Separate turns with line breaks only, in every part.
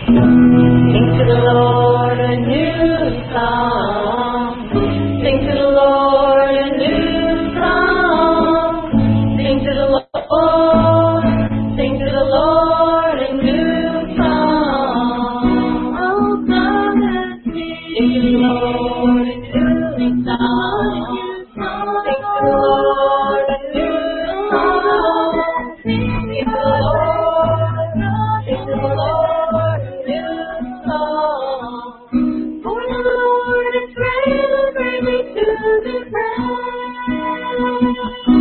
Sing to the Lord a new song. Sing to the Lord a new song. Sing to the Lord. Sing to the Lord a new song. Oh, come and sing to the Lord a new song. Sing to the Lord a new song. Sing to the Lord. Sing to the Lord a new song. For the Lord is great and greatly to be praised.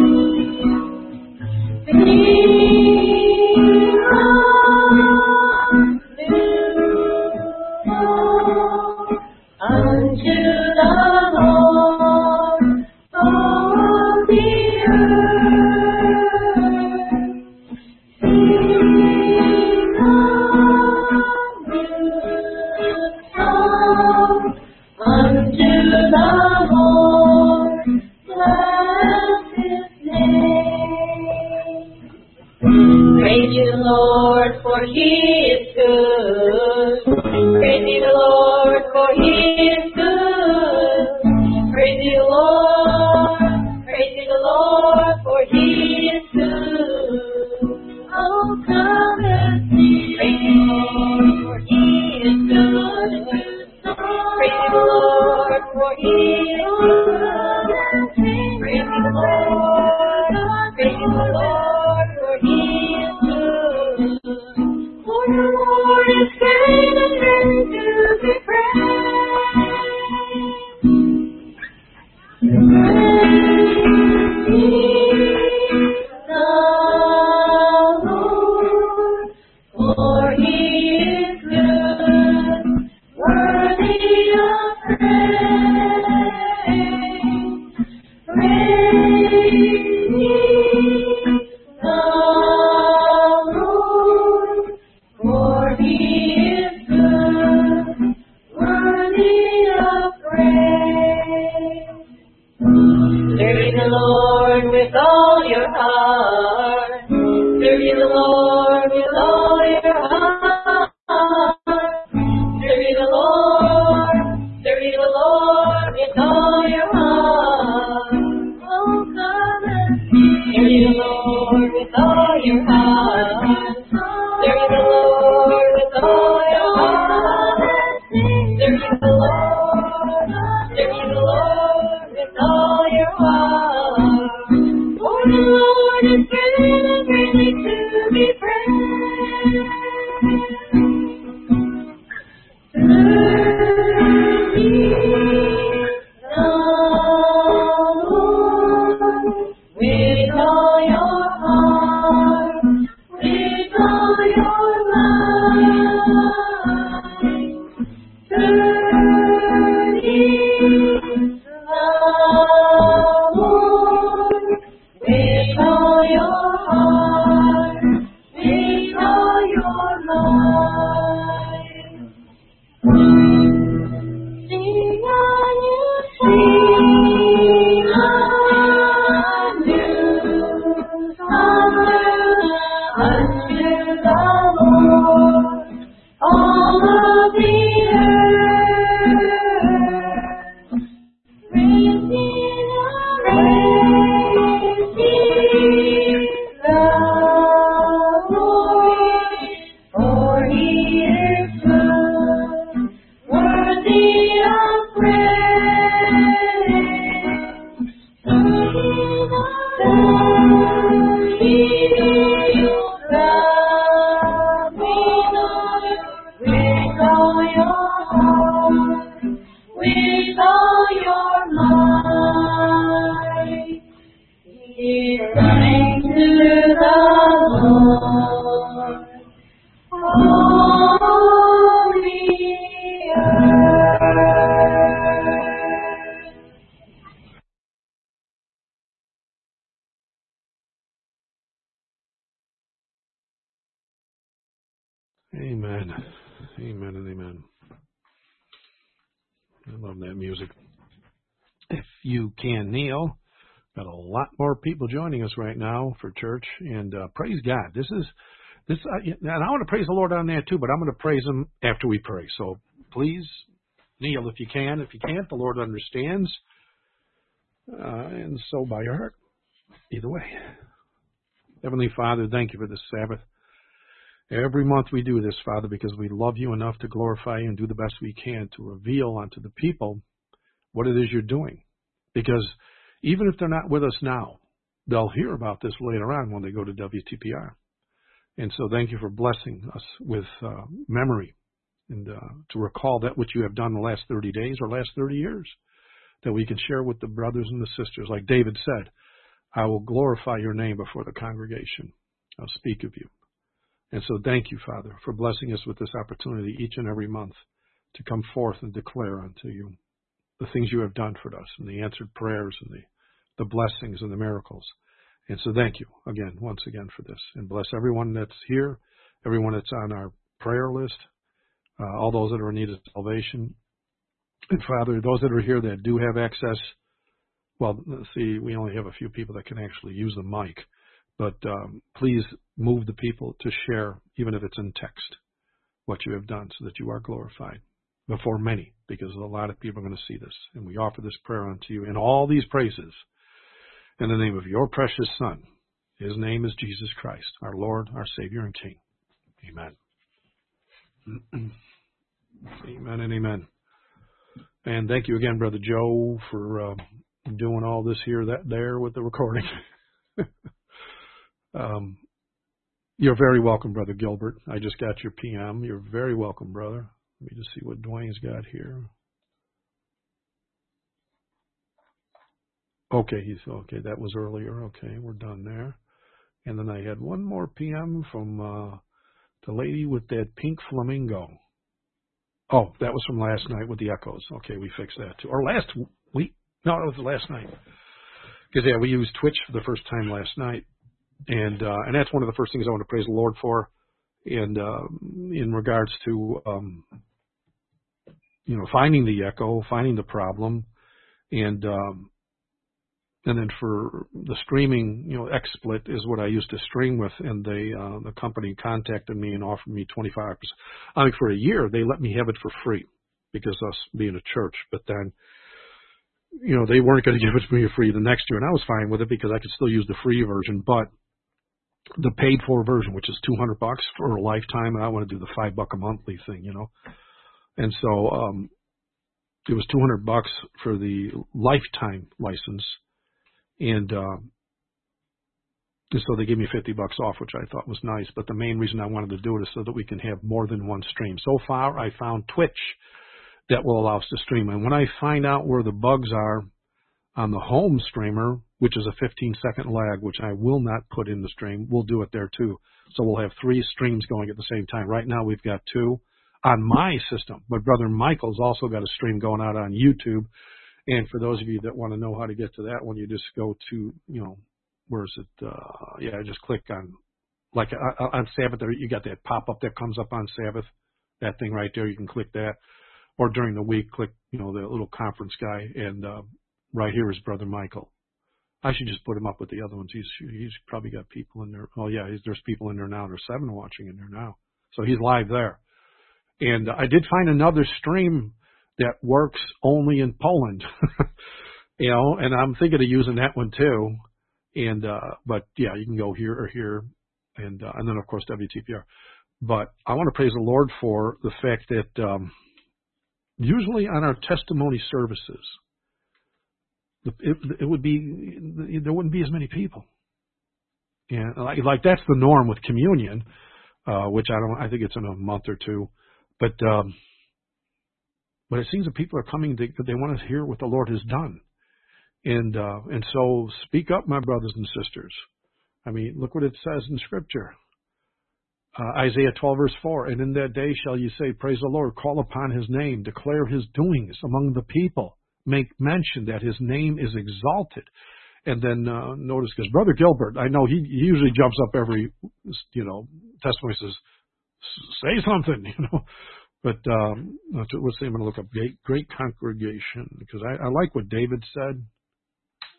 Sing unto the Lord, all the earth. Sing a new song unto the Lord, bless His name. Praise ye the Lord, for He is good. Praise ye the Lord, for He is good. Praise ye the Lord. Praise ye the Lord, for He is good. Oh, come and sing. Praise ye the Lord, for He is good. Praise ye the Lord, for He is good. Praise ye the Lord. Praise ye the Lord, for He is good. For the Lord is great and greatly to be praised. Praise the Lord, for He is good, worthy of praise. Praise ye the Lord, for He is good, worthy of praise. Serve ye the Lord with all your heart. Serve ye the Lord with all your heart. Serve ye the Lord. Serve ye the Lord with all your heart. Oh, come and sing. Serve ye the Lord with all your heart. Serve ye the Lord with all your heart. Serve ye the Lord. Serve ye the Lord with all your heart. For the Lord is great and greatly to be praised. Serve ye the Lord with all your heart, with all your might. Serve ye the Lord with all your heart, with all your might. Sing a new song unto the Lord, all of the earth. Praise ye the Lord, for He is good, worthy of praise. Serve ye the Lord with all your heart, with all your might. Give thanks to the Lord, all the earth.
Amen. Amen and amen. I love that music. If you can kneel, got a lot more people joining us right now for church, and praise God. This And I want to praise the Lord on that too, but I'm going to praise Him after we pray. So please kneel if you can. If you can't, the Lord understands. And so by your heart, either way. Heavenly Father, thank you for this Sabbath. Every month we do this, Father, because we love you enough to glorify you and do the best we can to reveal unto the people what it is you're doing. Because even if they're not with us now, they'll hear about this later on when they go to WTPR. And so thank you for blessing us with memory and to recall that which you have done the last 30 days or last 30 years, that we can share with the brothers and the sisters. Like David said, I will glorify your name before the congregation. I'll speak of you. And so thank you, Father, for blessing us with this opportunity each and every month to come forth and declare unto you the things you have done for us and the answered prayers and the blessings and the miracles. And so thank you again, once again for this. And bless everyone that's here, everyone that's on our prayer list, all those that are in need of salvation. And Father, those that are here that do have access, well, see, we only have a few people that can actually use the mic. But please move the people to share, even if it's in text, what you have done so that you are glorified before many, because a lot of people are going to see this. And we offer this prayer unto you and all these praises in the name of your precious Son. His name is Jesus Christ, our Lord, our Savior, and King. Amen. Amen and amen. And thank you again, Brother Joe, for doing all this here, that, there with the recording. You're very welcome, Brother Gilbert. I just got your PM. You're very welcome, brother. Let me just see what Dwayne's got here. Okay, that was earlier. Okay, we're done there. And then I had one more PM from the lady with that pink flamingo. Oh, that was from last night with the echoes. Okay, we fixed that too. Or last week. No, it was last night. Because, yeah, we used Twitch for the first time last night. And that's one of the first things I want to praise the Lord for. And in regards to, finding the echo, finding the problem, and then for the streaming, XSplit is what I used to stream with, and the company contacted me and offered me 25%. I mean, for a year, they let me have it for free because us being a church. But then, they weren't going to give it to me for free the next year, and I was fine with it because I could still use the free version. But the paid-for version, which is $200 for a lifetime, and I want to do the $5 a monthly thing, And so it was $200 for the lifetime license. And so they gave me $50 off, which I thought was nice. But the main reason I wanted to do it is so that we can have more than one stream. So far, I found Twitch that will allow us to stream. And when I find out where the bugs are on the home streamer, which is a 15-second lag, which I will not put in the stream, we'll do it there too. So we'll have 3 streams going at the same time. Right now, we've got 2 on my system. But Brother Michael's also got a stream going out on YouTube. And for those of you that want to know how to get to that one, you just go to, where is it? Just click on, like on Sabbath, there you got that pop-up that comes up on Sabbath, that thing right there. You can click that. Or during the week, click, the little conference guy. And right here is Brother Michael. I should just put him up with the other ones. He's probably got people in there. Oh, yeah, there's people in there now. There's 7 watching in there now. So he's live there. And I did find another stream that works only in Poland, and I'm thinking of using that one too. And, but yeah, you can go here or here and then of course WTPR. But I want to praise the Lord for the fact that, usually on our testimony services, it would be, there wouldn't be as many people. And like that's the norm with communion, which I think it's in a month or two, but it seems that people are coming because they want to hear what the Lord has done. And so speak up, my brothers and sisters. I mean, look what it says in Scripture. Isaiah 12, verse 4, and in that day shall you say, praise the Lord, call upon his name, declare his doings among the people, make mention that his name is exalted. And then notice, because Brother Gilbert, I know he usually jumps up every, testimony, says, say something, But let's see, I'm going to look up great congregation, because I like what David said.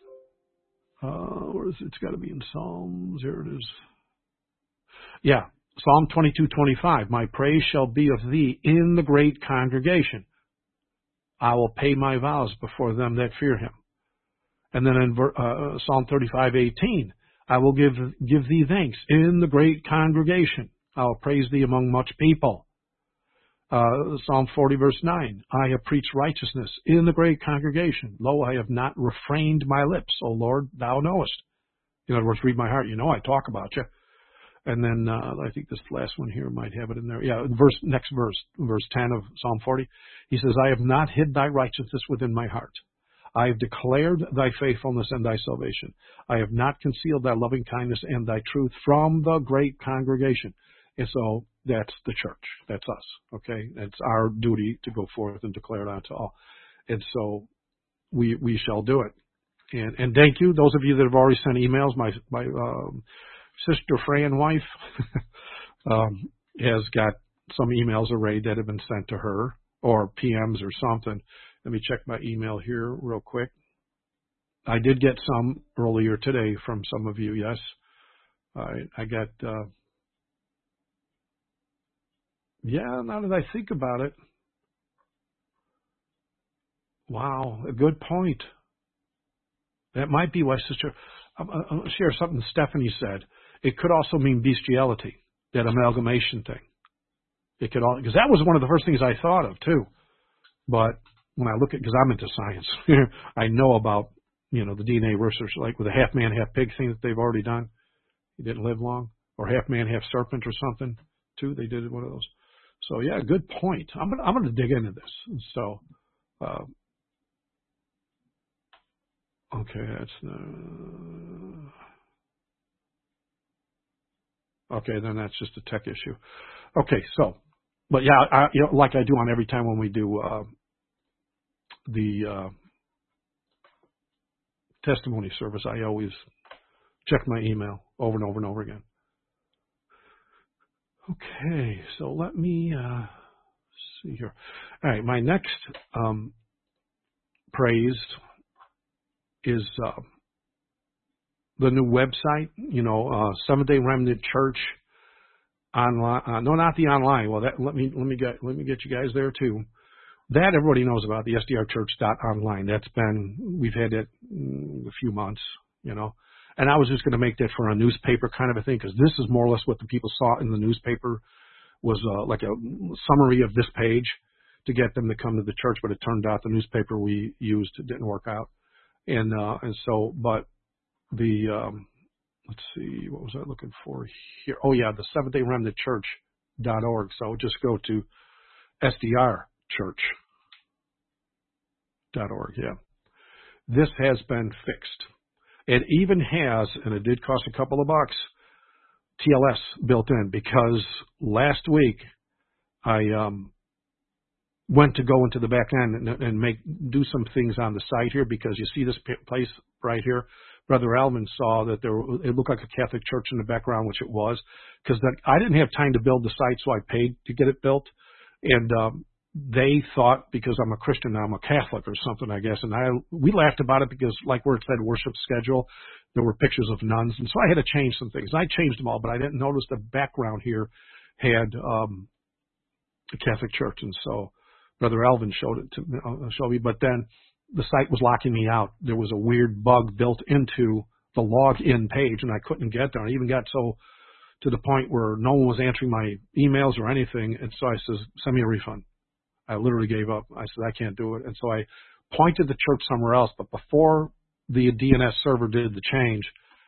Where is it? It's got to be in Psalms. Here it is. Yeah, Psalm 22:25, my praise shall be of thee in the great congregation. I will pay my vows before them that fear him. And then in Psalm 35:18, I will give thee thanks in the great congregation. I will praise thee among much people. Psalm 40 verse 9, I have preached righteousness in the great congregation. Lo, I have not refrained my lips. O Lord, thou knowest. In other words, read my heart. You know I talk about you. And then I think this last one here might have it in there. Yeah, next verse 10 of Psalm 40. He says, I have not hid thy righteousness within my heart. I have declared thy faithfulness and thy salvation. I have not concealed thy loving kindness and thy truth from the great congregation. And so that's the church. That's us. Okay? It's our duty to go forth and declare it unto all. And so we shall do it. And thank you, those of you that have already sent emails. My sister Fran wife has got some emails already that have been sent to her, or PMs or something. Let me check my email here real quick. I did get some earlier today from some of you, yes. I got, now that I think about it, wow, a good point. That might be why Sister, I'll share something Stephanie said. It could also mean bestiality, that amalgamation thing. It could all, because that was one of the first things I thought of too. But when I look at, because I'm into science, I know about, the DNA research, like with the half man, half pig thing that they've already done. He didn't live long, or half man, half serpent or something too. They did one of those. So yeah, good point. I'm gonna dig into this. So, okay, then that's just a tech issue. Okay, so, but yeah, like I do on every time when we do the testimony service, I always check my email over and over and over again. Okay, so let me see here. All right, my next praise is the new website, Seventh Day Remnant Church online. No, not the online. Well, let me get you guys there too. That everybody knows about, the SDRchurch.online. We've had it a few months, And I was just going to make that for a newspaper kind of a thing, because this is more or less what the people saw in the newspaper was like a summary of this page to get them to come to the church. But it turned out the newspaper we used didn't work out, and so but the let's see, what was I looking for here? Oh yeah, the Seventh Day Remnant Church.org. So just go to SDRchurch.org. Yeah, this has been fixed. It even has, and it did cost a couple of bucks, TLS built in, because last week I went to go into the back end and do some things on the site here, because you see this place right here. Brother Alvin saw that it looked like a Catholic church in the background, which it was, because I didn't have time to build the site, so I paid to get it built. And they thought, because I'm a Christian now, I'm a Catholic or something, I guess. And we laughed about it because, like where it said worship schedule, there were pictures of nuns. And so I had to change some things. I changed them all, but I didn't notice the background here had a Catholic church. And so Brother Alvin showed it to show me. But then the site was locking me out. There was a weird bug built into the login page, and I couldn't get there. I even got to the point where no one was answering my emails or anything. And so I says, send me a refund. I literally gave up. I said, I can't do it. And so I pointed the church somewhere else. But before the DNS server did the change,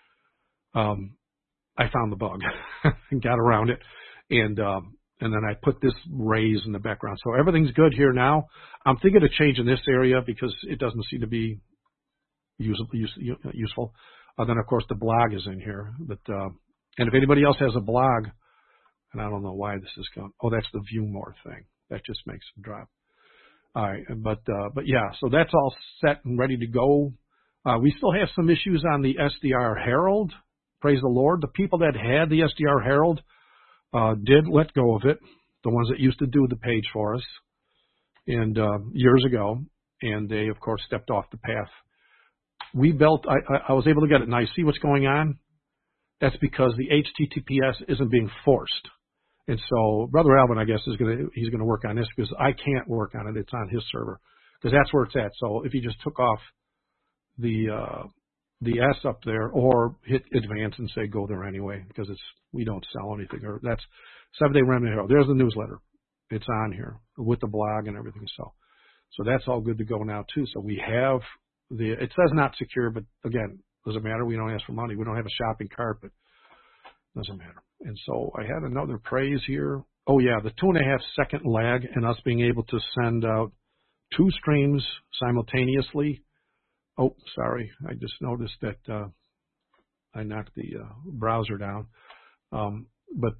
I found the bug and got around it. And then I put this raise in the background. So everything's good here now. I'm thinking of changing this area because it doesn't seem to be useful. Then, of course, the blog is in here. But and if anybody else has a blog, and I don't know why this is going. Oh, that's the view more thing. That just makes them drop. All right, but yeah, so that's all set and ready to go. We still have some issues on the SDR Herald. Praise the Lord. The people that had the SDR Herald did let go of it. The ones that used to do the page for us, and years ago, and they of course stepped off the path. We built. I was able to get it. Now you see what's going on. That's because the HTTPS isn't being forced. And so Brother Alvin, I guess, he's gonna work on this because I can't work on it. It's on his server because that's where it's at. So if he just took off the S up there or hit advance and say go there anyway because we don't sell anything. Or that's Seventh Day Remnant Herald. There's the newsletter. It's on here with the blog and everything. So that's all good to go now too. So we have it says not secure, but again, doesn't matter. We don't ask for money. We don't have a shopping cart, but doesn't matter. And so I had another praise here. Oh yeah, the 2.5 second lag and us being able to send out 2 streams simultaneously. Oh, sorry. I just noticed that I knocked the browser down. But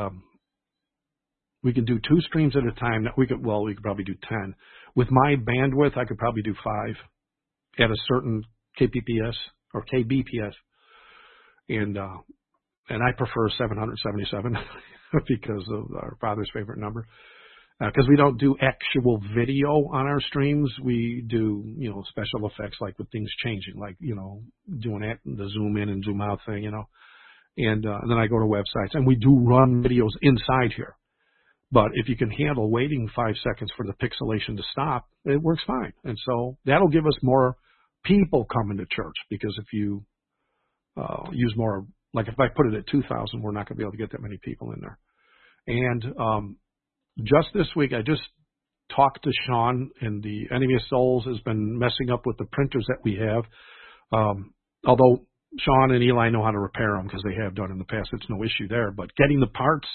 we can do 2 streams at a time. We could probably do 10. With my bandwidth, I could probably do 5 at a certain kbps or kbps. And I prefer 777 because of our father's favorite number. Because we don't do actual video on our streams, we do, special effects like with things changing, like, doing that, the zoom in and zoom out thing, And then I go to websites, and we do run videos inside here. But if you can handle waiting 5 seconds for the pixelation to stop, it works fine. And so that'll give us more people coming to church, because if you use more, like if I put it at 2,000, we're not going to be able to get that many people in there. And just this week, I just talked to Sean, and the Enemy of Souls has been messing up with the printers that we have. Although Sean and Eli know how to repair them because they have done in the past. It's no issue there. But getting the parts,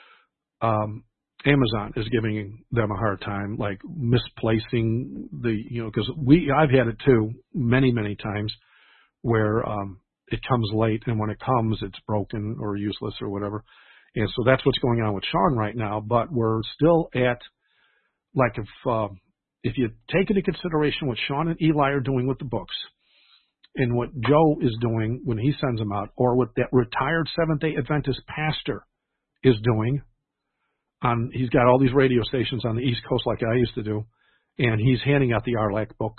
Amazon is giving them a hard time, like misplacing because I've had it too many, many times where it comes late, and when it comes, it's broken or useless or whatever. And so that's what's going on with Sean right now. But we're still at, like, if you take into consideration what Sean and Eli are doing with the books and what Joe is doing when he sends them out, or what that retired Seventh-day Adventist pastor is doing, he's got all these radio stations on the East Coast like I used to do, and he's handing out the Arlac book.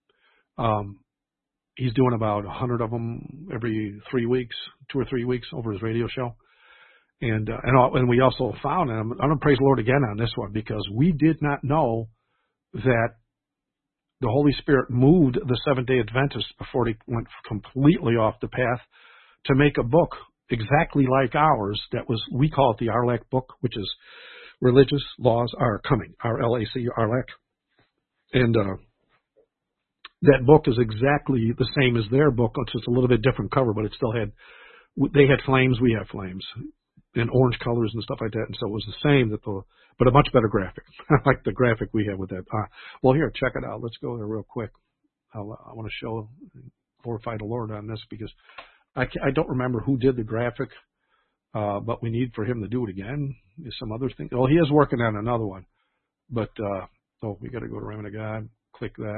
He's doing about 100 of them every 3 weeks, 2 or 3 weeks over his radio show. And we also found, and I'm going to praise the Lord again on this one, because we did not know that the Holy Spirit moved the Seventh-day Adventists before they went completely off the path to make a book exactly like ours. We call it the Arlac book, which is Religious Laws Are Coming, R-L-A-C, Arlac. And that book is exactly the same as their book. It's just a little bit different cover, but they had flames, we have flames, and orange colors and stuff like that. And so it was the same, but a much better graphic, like the graphic we have with that. Well, here, check it out. Let's go there real quick. I want to glorify the Lord on this, because I don't remember who did the graphic, but we need for him to do it again. Is some other thing. Well, he is working on another one, but we got to go to Remnant of God. Click that.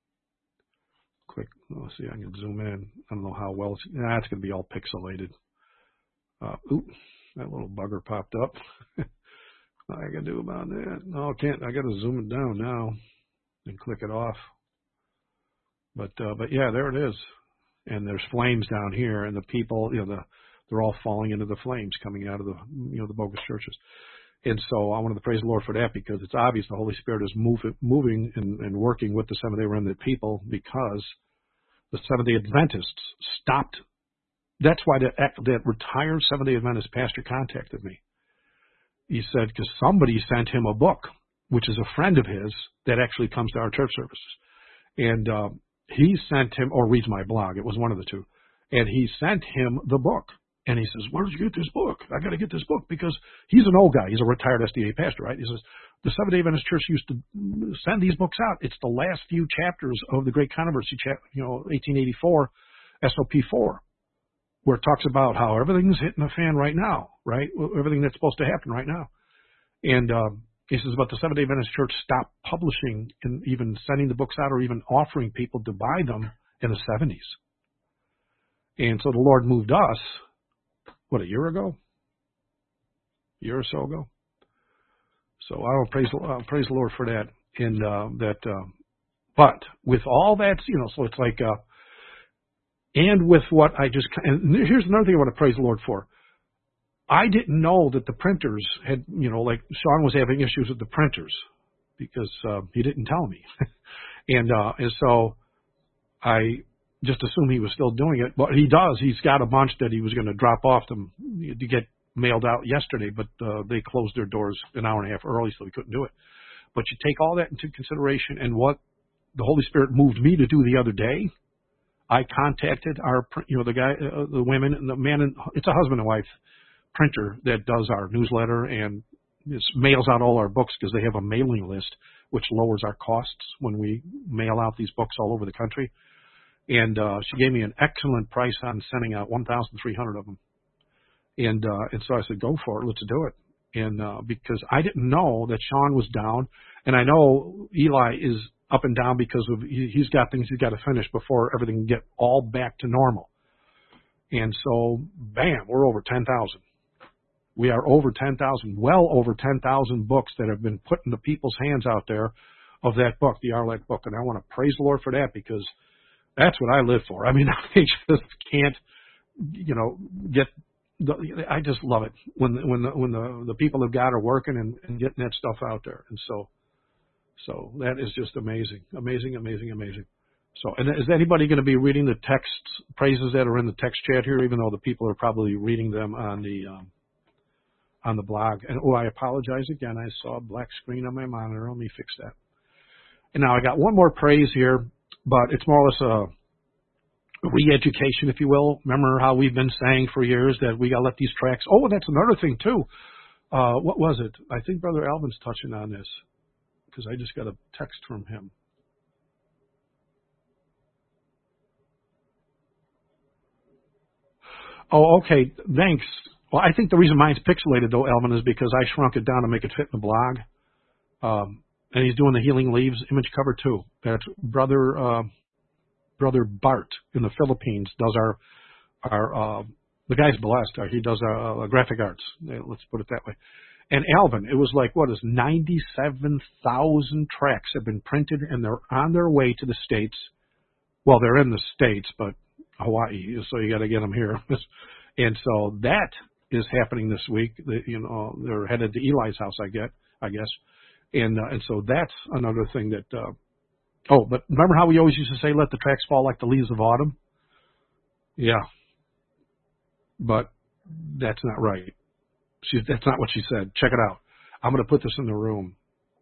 Let's see. I can zoom in. I don't know how well it's going to be all pixelated. That little bugger popped up. What I can do about that? No, I can't. I got to zoom it down now and click it off. But yeah, there it is. And there's flames down here, and the people, they're all falling into the flames coming out of the bogus churches. And so I wanted to praise the Lord for that, because it's obvious the Holy Spirit is moving and working with the Seventh-day Remnant people, because the Seventh-day Adventists stopped. That's why that retired Seventh-day Adventist pastor contacted me. He said, because somebody sent him a book, which is a friend of his that actually comes to our church services. And he sent him, or reads my blog, it was one of the two, and he sent him the book. And he says, where did you get this book? I got to get this book, because he's an old guy. He's a retired SDA pastor, right? He says, the Seventh-day Adventist Church used to send these books out. It's the last few chapters of the Great Controversy, 1884, SOP 4. Where it talks about how everything's hitting the fan right now, right? Everything that's supposed to happen right now. And he says, but the Seventh-day Adventist Church stopped publishing and even sending the books out, or even offering people to buy them in the 70s. And so the Lord moved us, a year ago? A year or so ago? So I will praise the Lord for that. And but with all that, so it's like, and with what and here's another thing I want to praise the Lord for. I didn't know that the printers had, like Sean was having issues with the printers because he didn't tell me. And so I just assumed he was still doing it. But he does. He's got a bunch that he was going to drop off them to get mailed out yesterday, but they closed their doors an hour and a half early, so we couldn't do it. But you take all that into consideration, and what the Holy Spirit moved me to do the other day, I contacted our, the guy, the women, and the man, and it's a husband and wife printer that does our newsletter and mails out all our books because they have a mailing list, which lowers our costs when we mail out these books all over the country. And she gave me an excellent price on sending out 1,300 of them. And so I said, go for it. Let's do it. And because I didn't know that Sean was down, and I know Eli is up and down because of he's got things he's got to finish before everything can get all back to normal. And so, bam, we're over 10,000. We are over 10,000, well over 10,000 books that have been put into people's hands out there of that book, the Arlec book. And I want to praise the Lord for that because that's what I live for. I mean, I just can't, get. I just love it when the people of God are working and getting that stuff out there. And so that is just amazing. So, and is anybody going to be reading the texts, praises that are in the text chat here, even though the people are probably reading them on the blog? And I apologize again. I saw a black screen on my monitor. Let me fix that. And now I got one more praise here, but it's more or less a re-education, if you will. Remember how we've been saying for years that we got to let these tracks. Oh, that's another thing too. What was it? I think Brother Alvin's touching on this because I just got a text from him. Oh, okay. Thanks. Well, I think the reason mine's pixelated though, Alvin, is because I shrunk it down to make it fit in the blog. And he's doing the Healing Leaves image cover too. That's Brother Bart in the Philippines does our the guy's blessed. He does our graphic arts. Let's put it that way. And Alvin, it was like, 97,000 tracks have been printed and they're on their way to the States. Well, they're in the States, but Hawaii, so you got to get them here. And so that is happening this week. They're headed to Eli's house, I guess. And so that's another thing that, but remember how we always used to say, let the tracks fall like the leaves of autumn? Yeah. But that's not right. That's not what she said. Check it out. I'm going to put this in the room.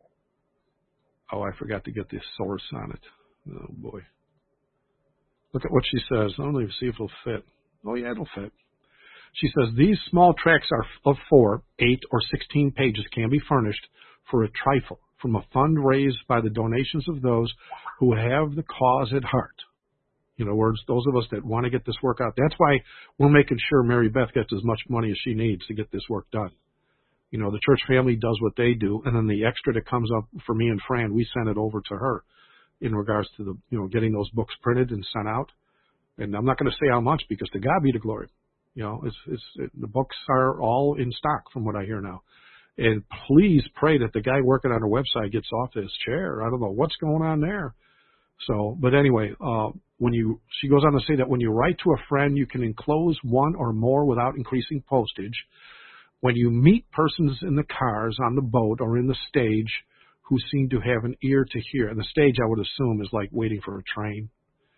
Oh, I forgot to get the source on it. Oh, boy. Look at what she says. Let me see if it'll fit. Oh, yeah, it'll fit. She says, these small tracts are of 4, 8, or 16 pages can be furnished for a trifle from a fund raised by the donations of those who have the cause at heart. In other words, those of us that want to get this work out. That's why we're making sure Mary Beth gets as much money as she needs to get this work done. The church family does what they do, and then the extra that comes up for me and Fran, we send it over to her in regards to the, getting those books printed and sent out. And I'm not going to say how much because to God be the glory. The books are all in stock from what I hear now. And please pray that the guy working on our website gets off his chair. I don't know what's going on there. So, but anyway, she goes on to say that when you write to a friend, you can enclose one or more without increasing postage. When you meet persons in the cars, on the boat, or in the stage who seem to have an ear to hear, and the stage I would assume is like waiting for a train,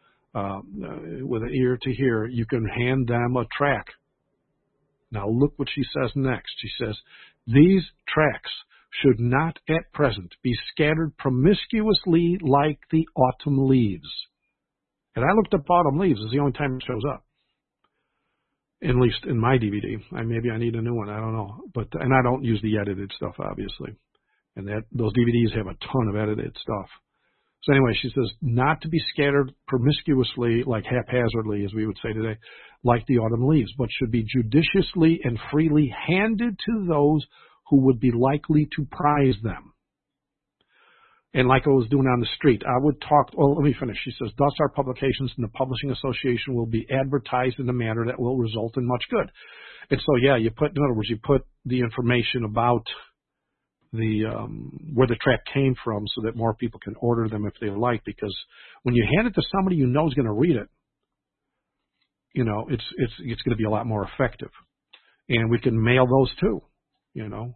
with an ear to hear, you can hand them a track. Now look what she says next. She says, these tracks should not at present be scattered promiscuously like the autumn leaves. And I looked up autumn leaves. It's the only time it shows up. At least in my DVD. Maybe I need a new one. I don't know. And I don't use the edited stuff, obviously. And those DVDs have a ton of edited stuff. So anyway, she says, not to be scattered promiscuously, like haphazardly, as we would say today, like the autumn leaves, but should be judiciously and freely handed to those who would be likely to prize them. And like I was doing on the street, I would talk, let me finish. She says, thus our publications and the Publishing Association will be advertised in a manner that will result in much good. And so, yeah, in other words, you put the information about where the track came from so that more people can order them if they like, because when you hand it to somebody you know is going to read it, it's going to be a lot more effective. and we can mail those too, you know.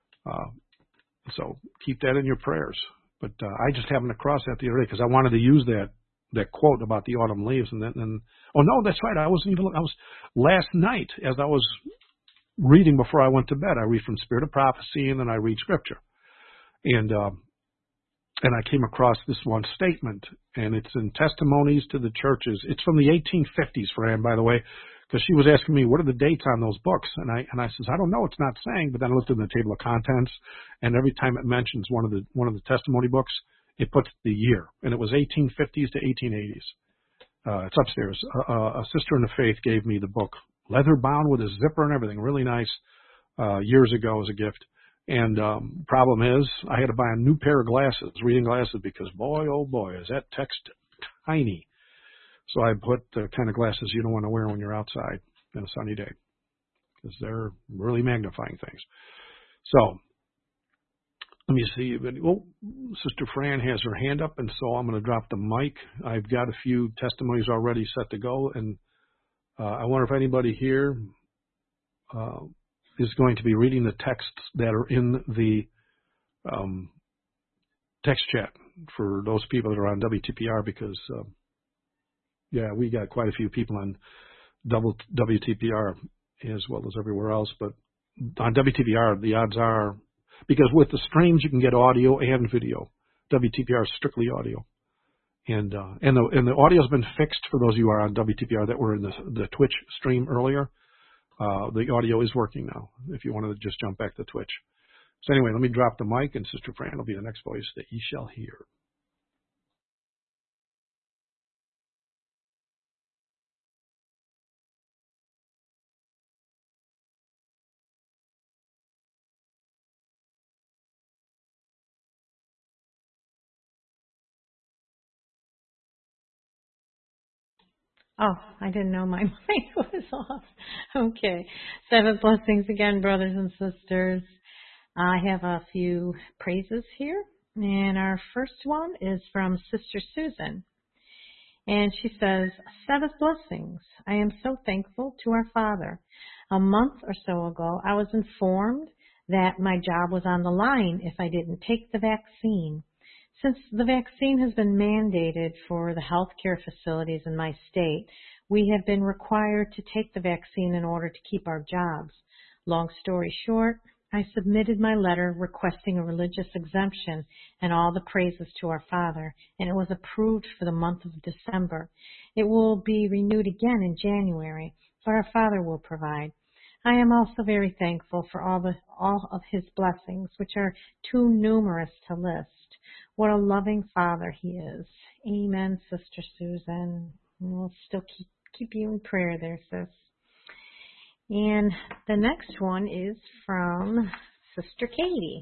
So keep that in your prayers. But I just happened across that the other day because I wanted to use that quote about the autumn leaves, and oh no, that's right. I was last night as I was reading before I went to bed. I read from Spirit of Prophecy, and then I read Scripture, and I came across this one statement, and it's in Testimonies to the Churches. It's from the 1850s, Fran, by the way, because she was asking me what are the dates on those books, and I says I don't know, it's not saying. But then I looked in the table of contents, and every time it mentions one of the testimony books, it puts the year, and it was 1850s to 1880s. It's upstairs. A sister in the faith gave me the book, leather bound with a zipper and everything, really nice, years ago as a gift. And problem is, I had to buy a new pair of glasses, reading glasses, because boy, oh boy, is that text tiny. So I put the kind of glasses you don't want to wear when you're outside on a sunny day, because they're really magnifying things. So let me see. Oh, Sister Fran has her hand up, and so I'm going to drop the mic. I've got a few testimonies already set to go, and I wonder if anybody here is going to be reading the texts that are in the text chat for those people that are on WTPR, because yeah, we got quite a few people on WTPR as well as everywhere else. But on WTPR, the odds are, because with the streams you can get audio and video. WTPR is strictly audio, and the audio's been fixed for those of you who are on WTPR that were in the Twitch stream earlier. The audio is working now. If you wanted to just jump back to Twitch. So anyway, let me drop the mic, and Sister Fran will be the next voice that ye shall hear.
Oh, I didn't know my mic was off. Okay. Seven blessings again, brothers and sisters. I have a few praises here. And our first one is from Sister Susan. And she says, seven blessings. I am so thankful to our Father. A month or so ago, I was informed that my job was on the line if I didn't take the vaccine. Since the vaccine has been mandated for the healthcare facilities in my state, we have been required to take the vaccine in order to keep our jobs. Long story short, I submitted my letter requesting a religious exemption and all the praises to our Father, and it was approved for the month of December. It will be renewed again in January, but our Father will provide. I am also very thankful for all of His blessings, which are too numerous to list. What a loving Father He is. Amen, Sister Susan. We'll still keep you in prayer there, sis. And the next one is from Sister Katie.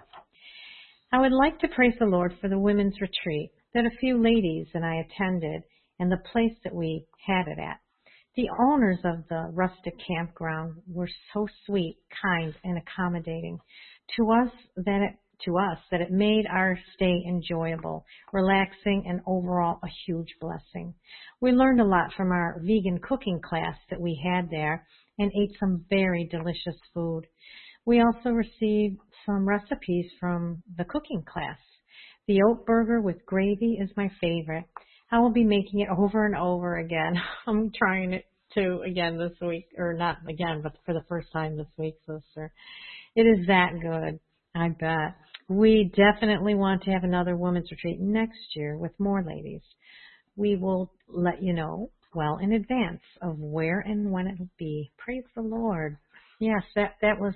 I would like to praise the Lord for the women's retreat that a few ladies and I attended and the place that we had it at. The owners of the rustic campground were so sweet, kind, and accommodating to us that it made our stay enjoyable, relaxing, and overall a huge blessing. We learned a lot from our vegan cooking class that we had there and ate some very delicious food. We also received some recipes from the cooking class. The oat burger with gravy is my favorite. I will be making it over and over again. I'm trying it to again this week, or not again, but for the first time this week, sister. It is that good, I bet. We definitely want to have another women's retreat next year with more ladies. We will let you know well in advance of where and when it will be. Praise the Lord. Yes, that was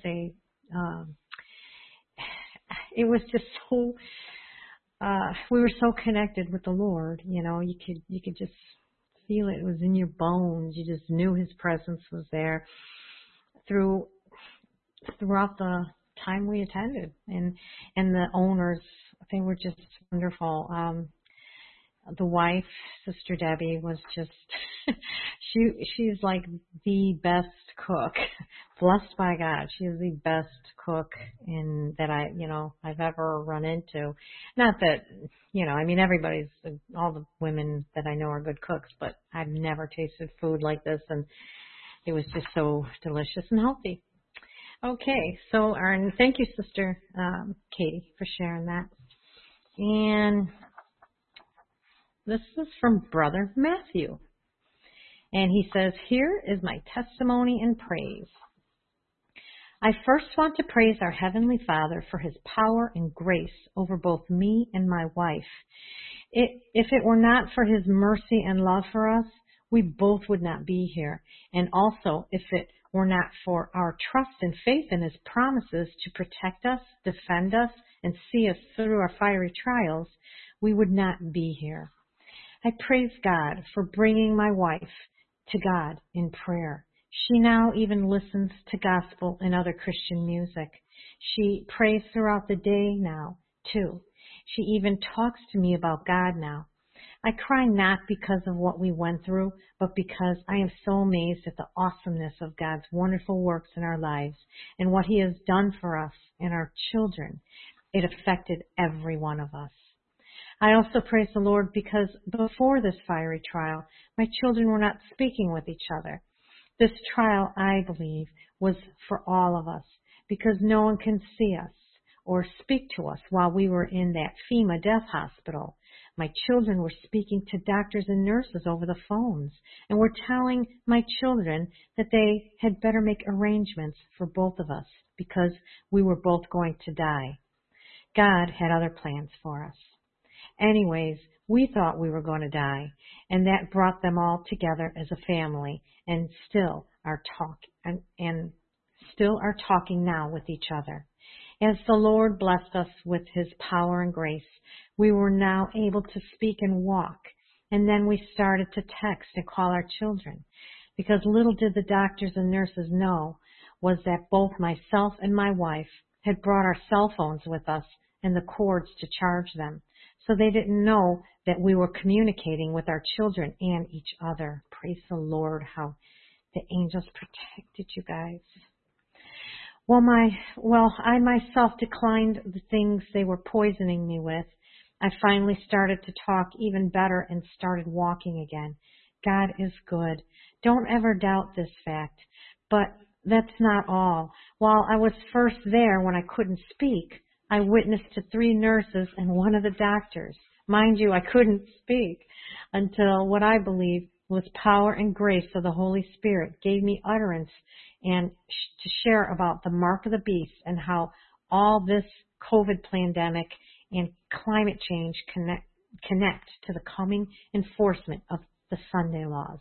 it was just so, we were so connected with the Lord, you know, you could just feel it. It was in your bones. You just knew His presence was there throughout the time we attended, and the owners, they were just wonderful. The wife, Sister Debbie, was just she's like the best cook, blessed by God. She is the best cook that I've ever run into. Not that, I mean, all the women that I know are good cooks, but I've never tasted food like this, and it was just so delicious and healthy. Okay, so and thank you, Sister Katie, for sharing that. And this is from Brother Matthew. And he says, here is my testimony and praise. I first want to praise our Heavenly Father for His power and grace over both me and my wife. If it were not for His mercy and love for us, we both would not be here. And also, if it were not for our trust and faith in His promises to protect us, defend us, and see us through our fiery trials, we would not be here. I praise God for bringing my wife to God in prayer. She now even listens to gospel and other Christian music. She prays throughout the day now, too. She even talks to me about God now. I cry not because of what we went through, but because I am so amazed at the awesomeness of God's wonderful works in our lives and what He has done for us and our children. It affected every one of us. I also praise the Lord because before this fiery trial, my children were not speaking with each other. This trial, I believe, was for all of us because no one can see us or speak to us while we were in that FEMA death hospital. My children were speaking to doctors and nurses over the phones and were telling my children that they had better make arrangements for both of us because we were both going to die. God had other plans for us. Anyways, we thought we were going to die, and that brought them all together as a family and still are talking now with each other. As the Lord blessed us with His power and grace, we were now able to speak and walk, and then we started to text and call our children, because little did the doctors and nurses know was that both myself and my wife had brought our cell phones with us and the cords to charge them, so they didn't know that we were communicating with our children and each other. Praise the Lord, how the angels protected you guys. I myself declined the things they were poisoning me with. I finally started to talk even better and started walking again. God is good. Don't ever doubt this fact. But that's not all. While I was first there when I couldn't speak, I witnessed to 3 nurses and one of the doctors. Mind you, I couldn't speak until what I believe was power and grace of the Holy Spirit gave me utterance and to share about the mark of the beast and how all this COVID pandemic and climate change connect to the coming enforcement of the Sunday laws.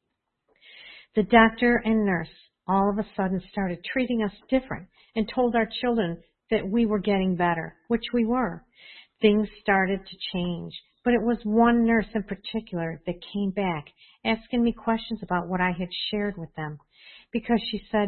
The doctor and nurse all of a sudden started treating us different and told our children that we were getting better, which we were. Things started to change, but it was one nurse in particular that came back asking me questions about what I had shared with them, because she said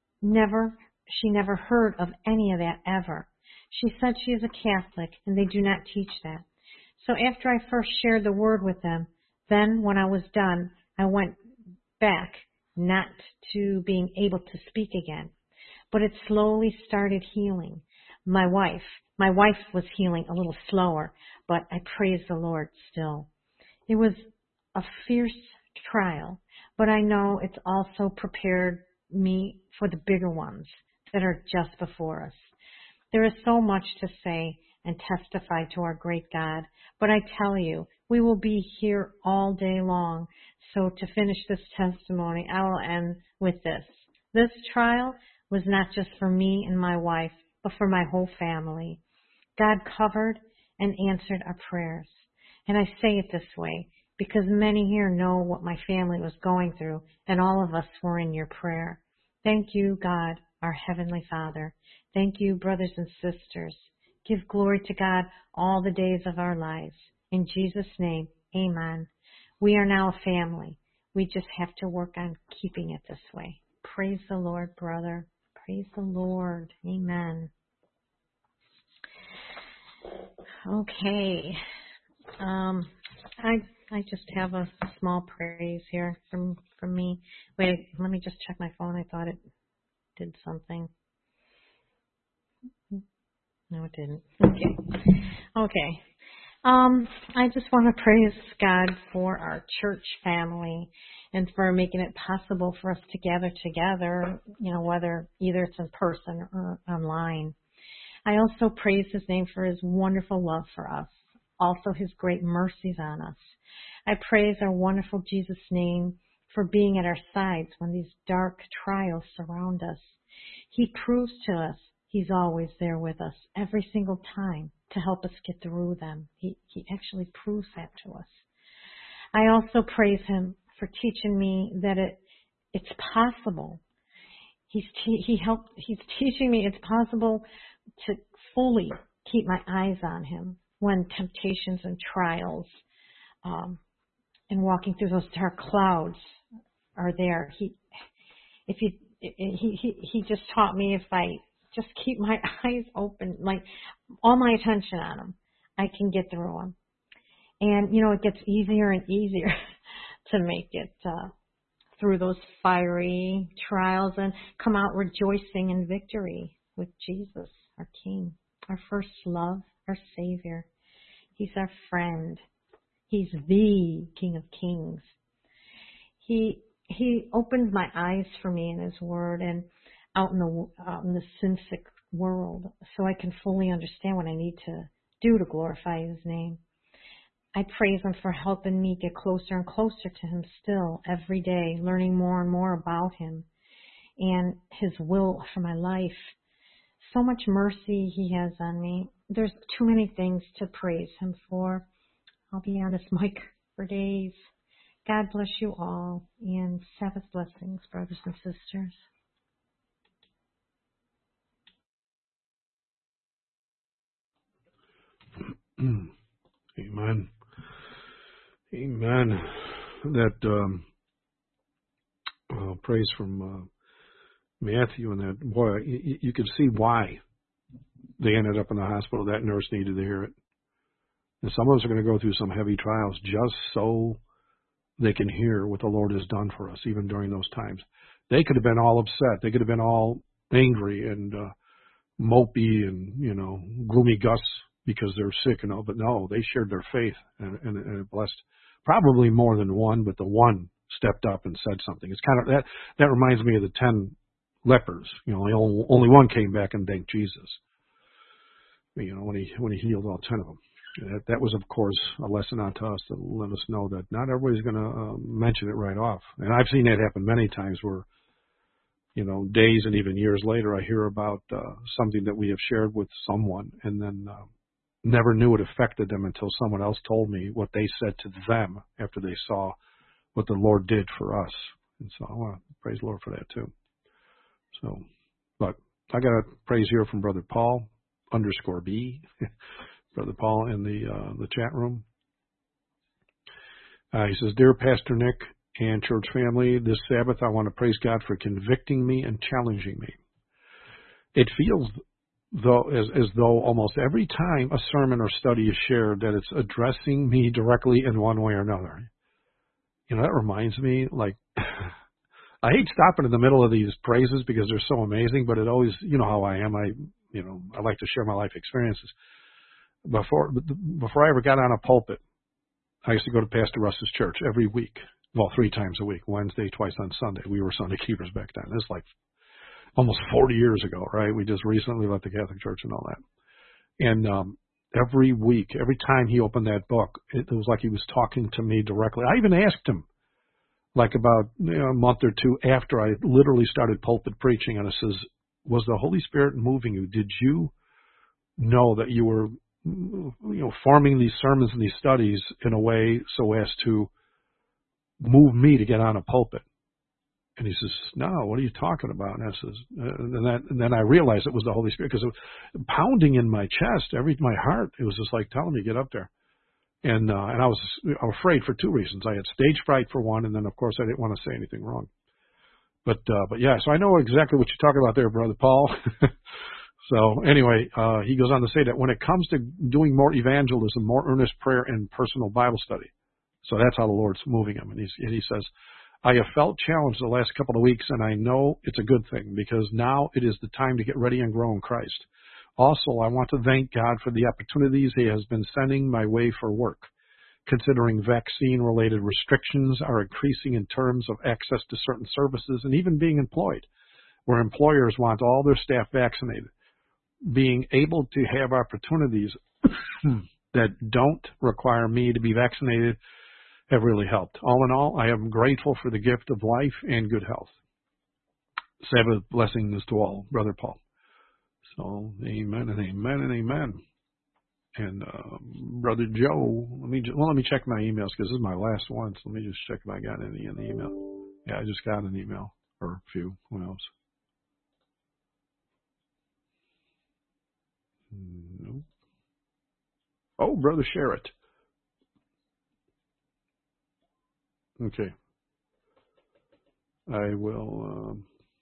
she never heard of any of that ever. She said she is a Catholic and they do not teach that. So after I first shared the word with them, then when I was done, I went back not to being able to speak again. But it slowly started healing. My wife was healing a little slower, but I praise the Lord still. It was a fierce trial, but I know it's also prepared me for the bigger ones that are just before us. There is so much to say and testify to our great God, but I tell you, we will be here all day long. So to finish this testimony, I will end with this. This trial was not just for me and my wife, but for my whole family. God covered and answered our prayers. And I say it this way because many here know what my family was going through, and all of us were in your prayer. Thank you, God, our Heavenly Father. Thank you, brothers and sisters. Give glory to God all the days of our lives. In Jesus' name, amen. We are now a family. We just have to work on keeping it this way. Praise the Lord, brother. Praise the Lord. Amen. Okay. I just have a small praise here from me. Wait, let me just check my phone. I thought it did something. No, it didn't. Okay. I just want to praise God for our church family and for making it possible for us to gather together, whether either it's in person or online. I also praise his name for his wonderful love for us, also his great mercies on us. I praise our wonderful Jesus' name for being at our sides when these dark trials surround us. He proves to us he's always there with us every single time to help us get through them. He actually proves that to us. I also praise him for teaching me that it's possible. He's teaching me it's possible to fully keep my eyes on him when temptations and trials and walking through those dark clouds are there. He just taught me if I just keep my eyes open, like all my attention on him, I can get through them. And, it gets easier and easier to make it through those fiery trials and come out rejoicing in victory with Jesus, our King, our first love, our Savior. He's our friend. He's the King of Kings. He opened my eyes for me in his word and out in the sin-sick world so I can fully understand what I need to do to glorify his name. I praise him for helping me get closer and closer to him still every day, learning more and more about him and his will for my life. So much mercy he has on me. There's too many things to praise him for. I'll be on this mic for days. God bless you all, and Sabbath blessings, brothers and sisters.
Amen. Amen. That praise from Matthew and that, boy, you could see why they ended up in the hospital. That nurse needed to hear it. And some of us are going to go through some heavy trials just so they can hear what the Lord has done for us, even during those times. They could have been all upset. They could have been all angry and mopey and, gloomy Gus because they're sick and all. But no, they shared their faith and it blessed probably more than one, but the one stepped up and said something. It's kind of that reminds me of the 10 lepers. Only one came back and thanked Jesus. When he healed all 10 of them. That was, of course, a lesson on to us to let us know that not everybody's going to mention it right off. And I've seen that happen many times where, days and even years later, I hear about something that we have shared with someone and then never knew it affected them until someone else told me what they said to them after they saw what the Lord did for us. And so I want to praise the Lord for that too. So, but I got a praise here from Brother Paul _B. Brother Paul in the chat room. He says, Dear Pastor Nick and church family, this Sabbath I want to praise God for convicting me and challenging me. It feels as though almost every time a sermon or study is shared that it's addressing me directly in one way or another. That reminds me, I hate stopping in the middle of these praises because they're so amazing, but it always, how I am. I like to share my life experiences. Before I ever got on a pulpit, I used to go to Pastor Russ's church every week. Well, 3 times a week, Wednesday, twice on Sunday. We were Sunday keepers back then. This is like almost 40 years ago, right? We just recently left the Catholic Church and all that. And every week, every time he opened that book, it was like he was talking to me directly. I even asked him, about a month or two after I literally started pulpit preaching, and I says, was the Holy Spirit moving you? Did you know that you were forming these sermons and these studies in a way so as to move me to get on a pulpit? And he says, no, what are you talking about? And I says, and then I realized it was the Holy Spirit because it was pounding in my chest, my heart. It was just like telling me, get up there. And I was afraid for 2 reasons. I had stage fright for one, and then of course I didn't want to say anything wrong. But yeah, so I know exactly what you're talking about there, Brother Paul. So anyway, he goes on to say that when it comes to doing more evangelism, more earnest prayer and personal Bible study, so that's how the Lord's moving him. And he says, I have felt challenged the last couple of weeks, and I know it's a good thing because now it is the time to get ready and grow in Christ. Also, I want to thank God for the opportunities he has been sending my way for work. considering vaccine-related restrictions are increasing in terms of access to certain services and even being employed, where employers want all their staff vaccinated. Being able to have opportunities that don't require me to be vaccinated have really helped. All in all, I am grateful for the gift of life and good health. Sabbath blessings to all, Brother Paul. So, amen and amen and amen. And Brother Joe, let me check my emails because this is my last one. So let me just check if I got any in the email. Yeah, I just got an email or a few. Who knows? No. Oh, Brother Sherritt. Okay. I will.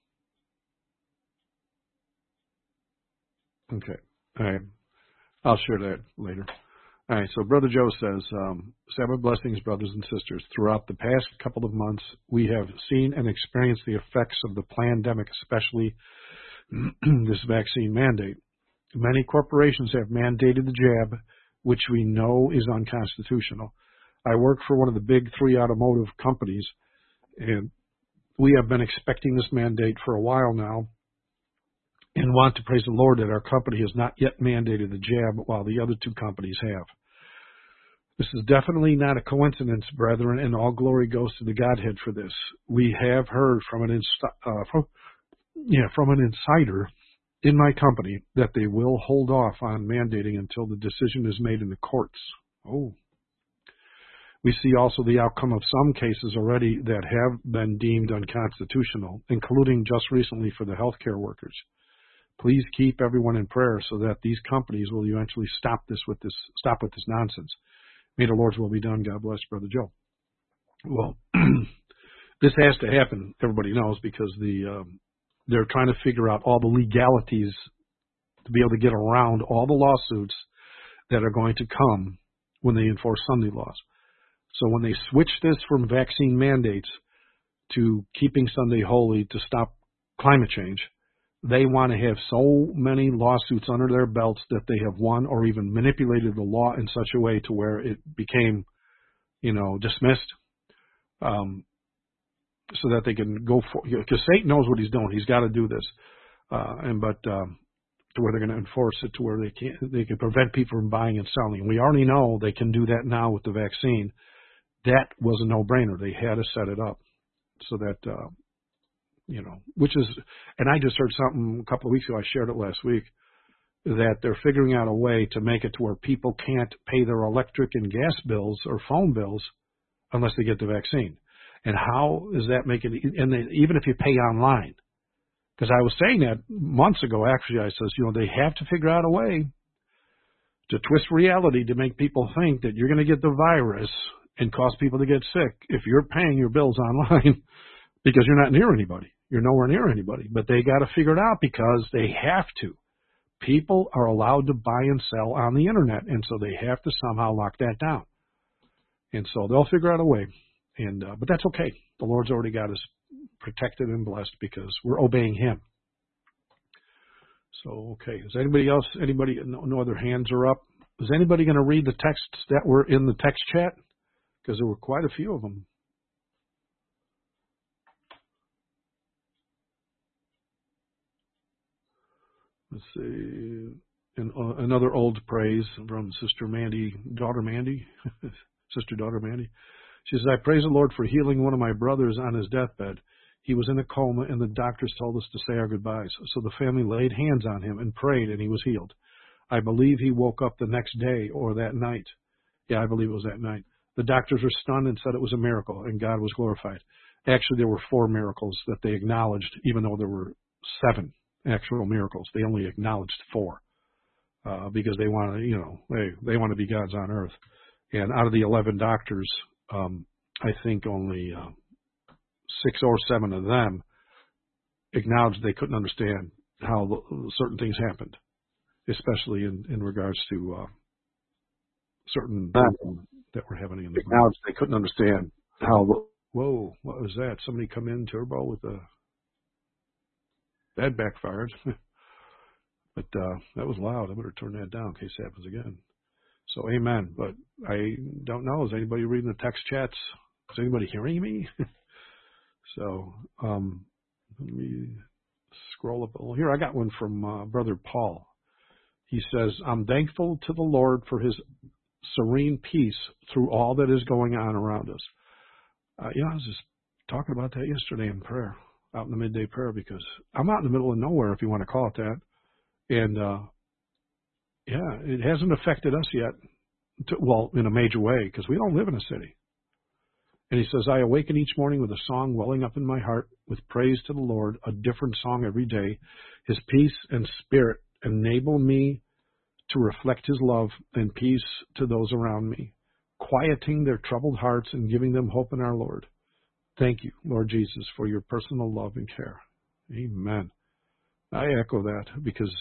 Okay. All right. I'll share that later. All right. So Brother Joe says, Sabbath blessings, brothers and sisters. Throughout the past couple of months, we have seen and experienced the effects of the pandemic, especially this vaccine mandate. Many corporations have mandated the jab, which we know is unconstitutional. I work for one of the big three automotive companies, and we have been expecting this mandate for a while now and want to praise the Lord that our company has not yet mandated the jab while the other two companies have. This is definitely not a coincidence, brethren, and all glory goes to the Godhead for this. We have heard from an insider in my company that they will hold off on mandating until the decision is made in the courts. Oh. We see also the outcome of some cases already that have been deemed unconstitutional, including just recently for the healthcare workers. Please keep everyone in prayer so that these companies will eventually stop with this nonsense. May the Lord's will be done. God bless, Brother Joe. Well, this has to happen, everybody knows, because they're trying to figure out all the legalities to be able to get around all the lawsuits that are going to come when they enforce Sunday laws. So when they switch this from vaccine mandates to keeping Sunday holy to stop climate change, they want to have so many lawsuits under their belts that they have won or even manipulated the law in such a way to where it became, dismissed, so that they can go for, because Satan knows what he's doing. He's got to do this, to where they're going to enforce it to where they can prevent people from buying and selling. And we already know they can do that now with the vaccine. That was a no-brainer. They had to set it up so that, which is, and I just heard something a couple of weeks ago, I shared it last week, that they're figuring out a way to make it to where people can't pay their electric and gas bills or phone bills unless they get the vaccine. And how is that making it, and even if you pay online, because I was saying that months ago, actually, I says, they have to figure out a way to twist reality to make people think that you're going to get the virus and cause people to get sick if you're paying your bills online because you're not near anybody. You're nowhere near anybody. But they got to figure it out because they have to. People are allowed to buy and sell on the internet, and so they have to somehow lock that down. And so they'll figure out a way. And but that's okay. The Lord's already got us protected and blessed because we're obeying Him. So, okay. Is anybody else, no other hands are up? Is anybody going to read the texts that were in the text chat? Because there were quite a few of them. Let's see. Another old praise from Sister Mandy, daughter Mandy. Sister daughter Mandy. She says, I praise the Lord for healing one of my brothers on his deathbed. He was in a coma, and the doctors told us to say our goodbyes. So the family laid hands on him and prayed, and he was healed. I believe he woke up the next day or that night. Yeah, I believe it was that night. The doctors were stunned and said it was a miracle, and God was glorified. Actually, there were 4 miracles that they acknowledged, even though there were 7 actual miracles. They only acknowledged 4 because they want to, they want to be gods on earth. And out of the 11 doctors, I think only 6 or 7 of them acknowledged they couldn't understand how certain things happened, especially in regards to certain things that were happening in the ground. They couldn't understand how. Whoa, what was that? Somebody come in turbo with that backfired. But that was loud. I better turn that down in case it happens again. So amen. But I don't know. Is anybody reading the text chats? Is anybody hearing me? So let me scroll up. Well, here I got one from Brother Paul. He says, I'm thankful to the Lord for his serene peace through all that is going on around us. I was just talking about that yesterday in prayer, out in the midday prayer, because I'm out in the middle of nowhere, if you want to call it that. And, it hasn't affected us yet, in a major way, because we don't live in a city. And he says, I awaken each morning with a song welling up in my heart with praise to the Lord, a different song every day. His peace and spirit enable me to reflect his love and peace to those around me, quieting their troubled hearts and giving them hope in our Lord. Thank you, Lord Jesus, for your personal love and care. Amen. I echo that because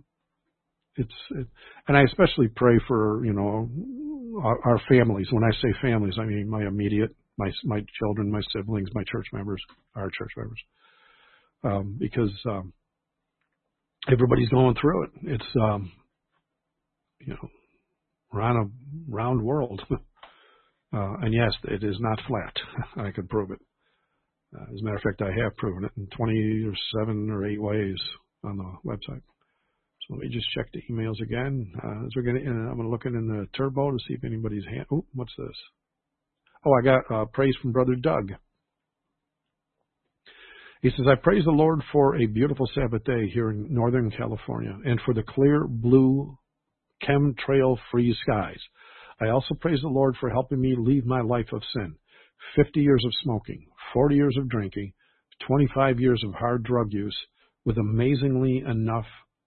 and I especially pray for, our families. When I say families, I mean my immediate, my children, my siblings, my church members, our church members, because everybody's going through it. It's, we're on a round world. And yes, it is not flat. I can prove it. As a matter of fact, I have proven it in 27 or 8 ways on the website. So let me just check the emails again. I'm going to look in the turbo to see if anybody's hand. Oh, what's this? Oh, I got praise from Brother Doug. He says, I praise the Lord for a beautiful Sabbath day here in Northern California and for the clear blue chemtrail-free skies. I also praise the Lord for helping me leave my life of sin. 50 years of smoking, 40 years of drinking, 25 years of hard drug use, with amazingly enough,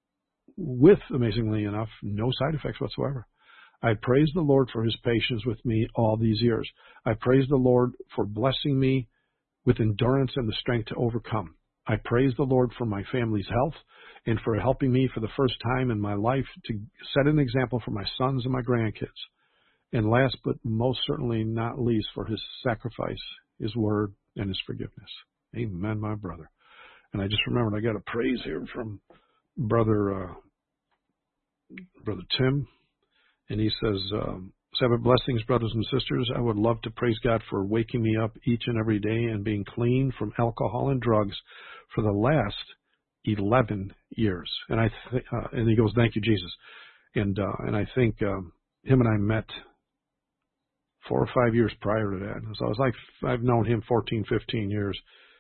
no side effects whatsoever. I praise the Lord for his patience with me all these years. I praise the Lord for blessing me with endurance and the strength to overcome. I praise the Lord for my family's health and for helping me for the first time in my life to set an example for my sons and my grandkids. And last but most certainly not least, for his sacrifice, his word, and his forgiveness. Amen, my brother. And I just remembered I got a praise here from Brother Tim. And he says, Sabbath blessings, brothers and sisters. I would love to praise God for waking me up each and every day and being clean from alcohol and drugs for the last 11 years. And and he goes, thank you, Jesus. And I think him and I met 4 or 5 years prior to that. So it's like I've known him 14, 15 years.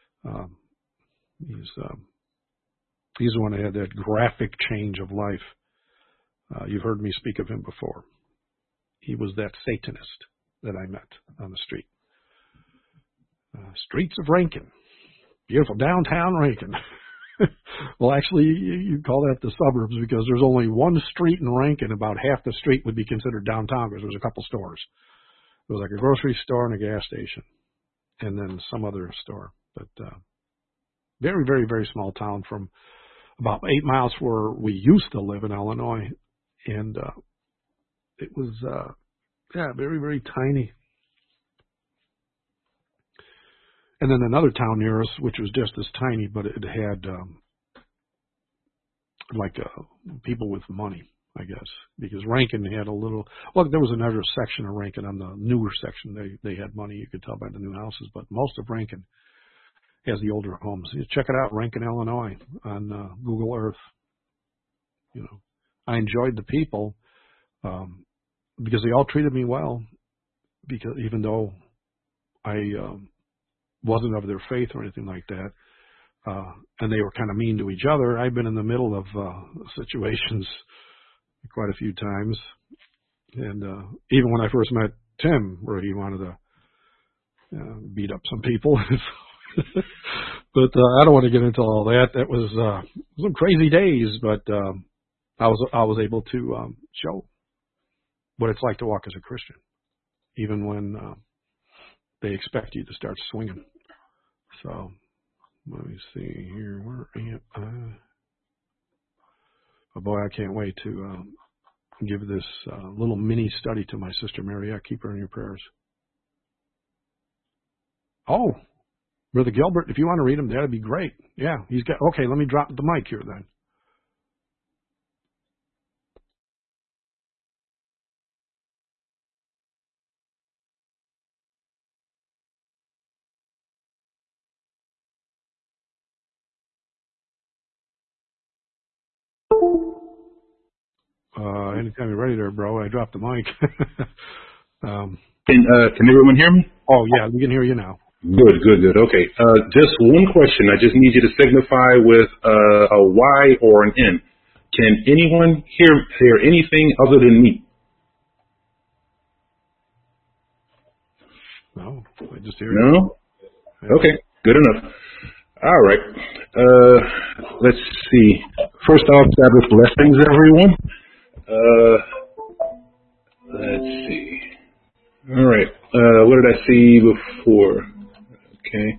He's the one that had that graphic change of life. You've heard me speak of him before. He was that Satanist that I met on the street. Streets of Rankin. Beautiful downtown Rankin. Well, actually, you call that the suburbs because there's only one street in Rankin. About half the street would be considered downtown because there's a couple stores. It was like a grocery store and a gas station and then some other store. But very, very, very small town from about 8 miles where we used to live in Illinois. And it was, very, very tiny. And then another town near us, which was just as tiny, but it had people with money, I guess, because Rankin had a little. Well, there was another section of Rankin on the newer section. They had money, you could tell by the new houses, but most of Rankin has the older homes. You check it out, Rankin, Illinois, on Google Earth. I enjoyed the people because they all treated me well. Because even though I wasn't of their faith or anything like that, and they were kind of mean to each other. I've been in the middle of situations quite a few times, and even when I first met Tim, where he wanted to beat up some people. But I don't want to get into all that. That was some crazy days, but I was able to show what it's like to walk as a Christian, even when they expect you to start swinging. So let me see here. Where am I? Oh boy, I can't wait to give this little mini study to my sister Mary. Keep her in your prayers. Oh, Brother Gilbert, if you want to read them, that'd be great. Yeah, he's got. Okay, let me drop the mic here then. Anytime you're ready there, bro. I dropped the mic.
Can everyone hear me?
Oh, yeah, we can hear you now.
Good. Okay. Just one question. I just need you to signify with a Y or an N. Can anyone hear anything other than me?
No, I just hear you.
No? Okay, good enough. All right. Let's see. First off, Sabbath blessings, everyone. Let's see. All right. What did I see before? Okay.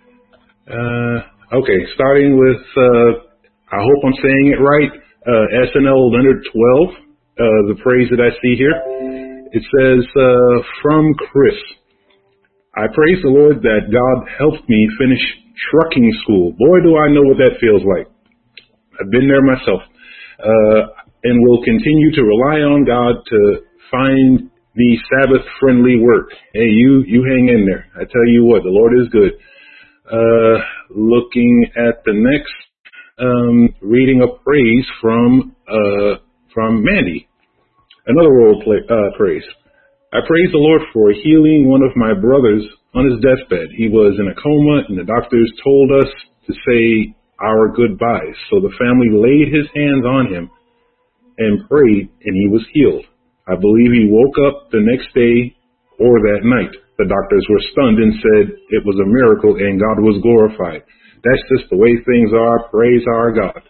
Okay, starting with, I hope I'm saying it right, SNL Leonard 12, the praise that I see here. It says, from Chris, I praise the Lord that God helped me finish trucking school. Boy, do I know what that feels like. I've been there myself, and will continue to rely on God to find the Sabbath-friendly work. Hey, you hang in there. I tell you what, the Lord is good. Looking at the next, reading a praise from Mandy. Another role praise. I praise the Lord for healing one of my brothers on his deathbed. He was in a coma, and the doctors told us to say our goodbyes. So the family laid his hands on him and prayed, and he was healed. I believe he woke up the next day or that night. The doctors were stunned and said it was a miracle and God was glorified. That's just the way things are. Praise our God.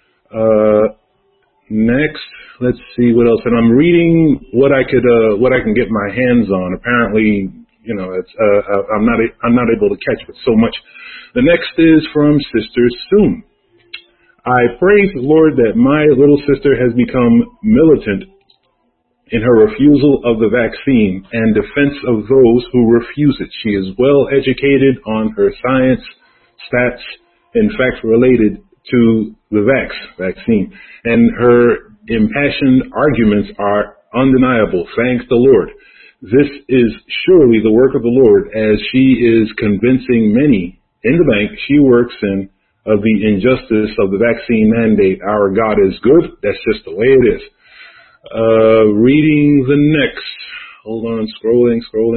Next, let's see what else. And I'm reading what I can get my hands on. Apparently, I'm not able to catch it so much. The next is from Sister Soon. I praise the Lord that my little sister has become militant in her refusal of the vaccine and defense of those who refuse it. She is well educated on her science, stats, and facts related to the vaccine, and her impassioned arguments are undeniable. Thank the Lord. This is surely the work of the Lord, as she is convincing many in the bank she works in of the injustice of the vaccine mandate. Our God is good. That's just the way it is. Reading the next. Hold on, scrolling.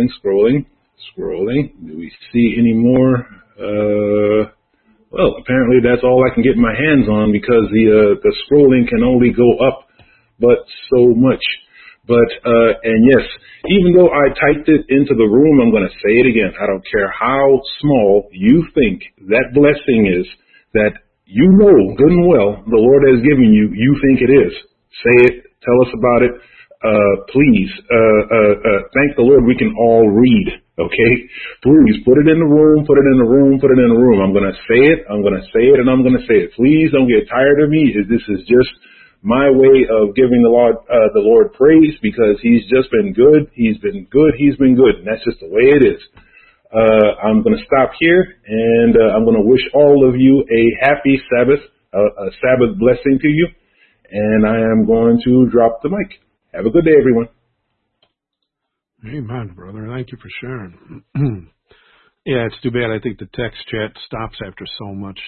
Do we see any more? Well, apparently that's all I can get my hands on, because the scrolling can only go up but so much. But, and yes, even though I typed it into the room, I'm going to say it again. I don't care how small you think that blessing is that you know good and well the Lord has given you, you think it is. Say it. Tell us about it. Please, thank the Lord we can all read. Okay? Please put it in the room, put it in the room. I'm going to say it, and I'm going to say it. Please don't get tired of me. This is just my way of giving the Lord praise, because he's just been good. He's been good. And that's just the way it is. I'm going to stop here, and I'm going to wish all of you a happy Sabbath, a Sabbath blessing to you. And I am going to drop the mic. Have a good day, everyone.
Amen, brother. Thank you for sharing. Yeah, it's too bad. I think the text chat stops after so much,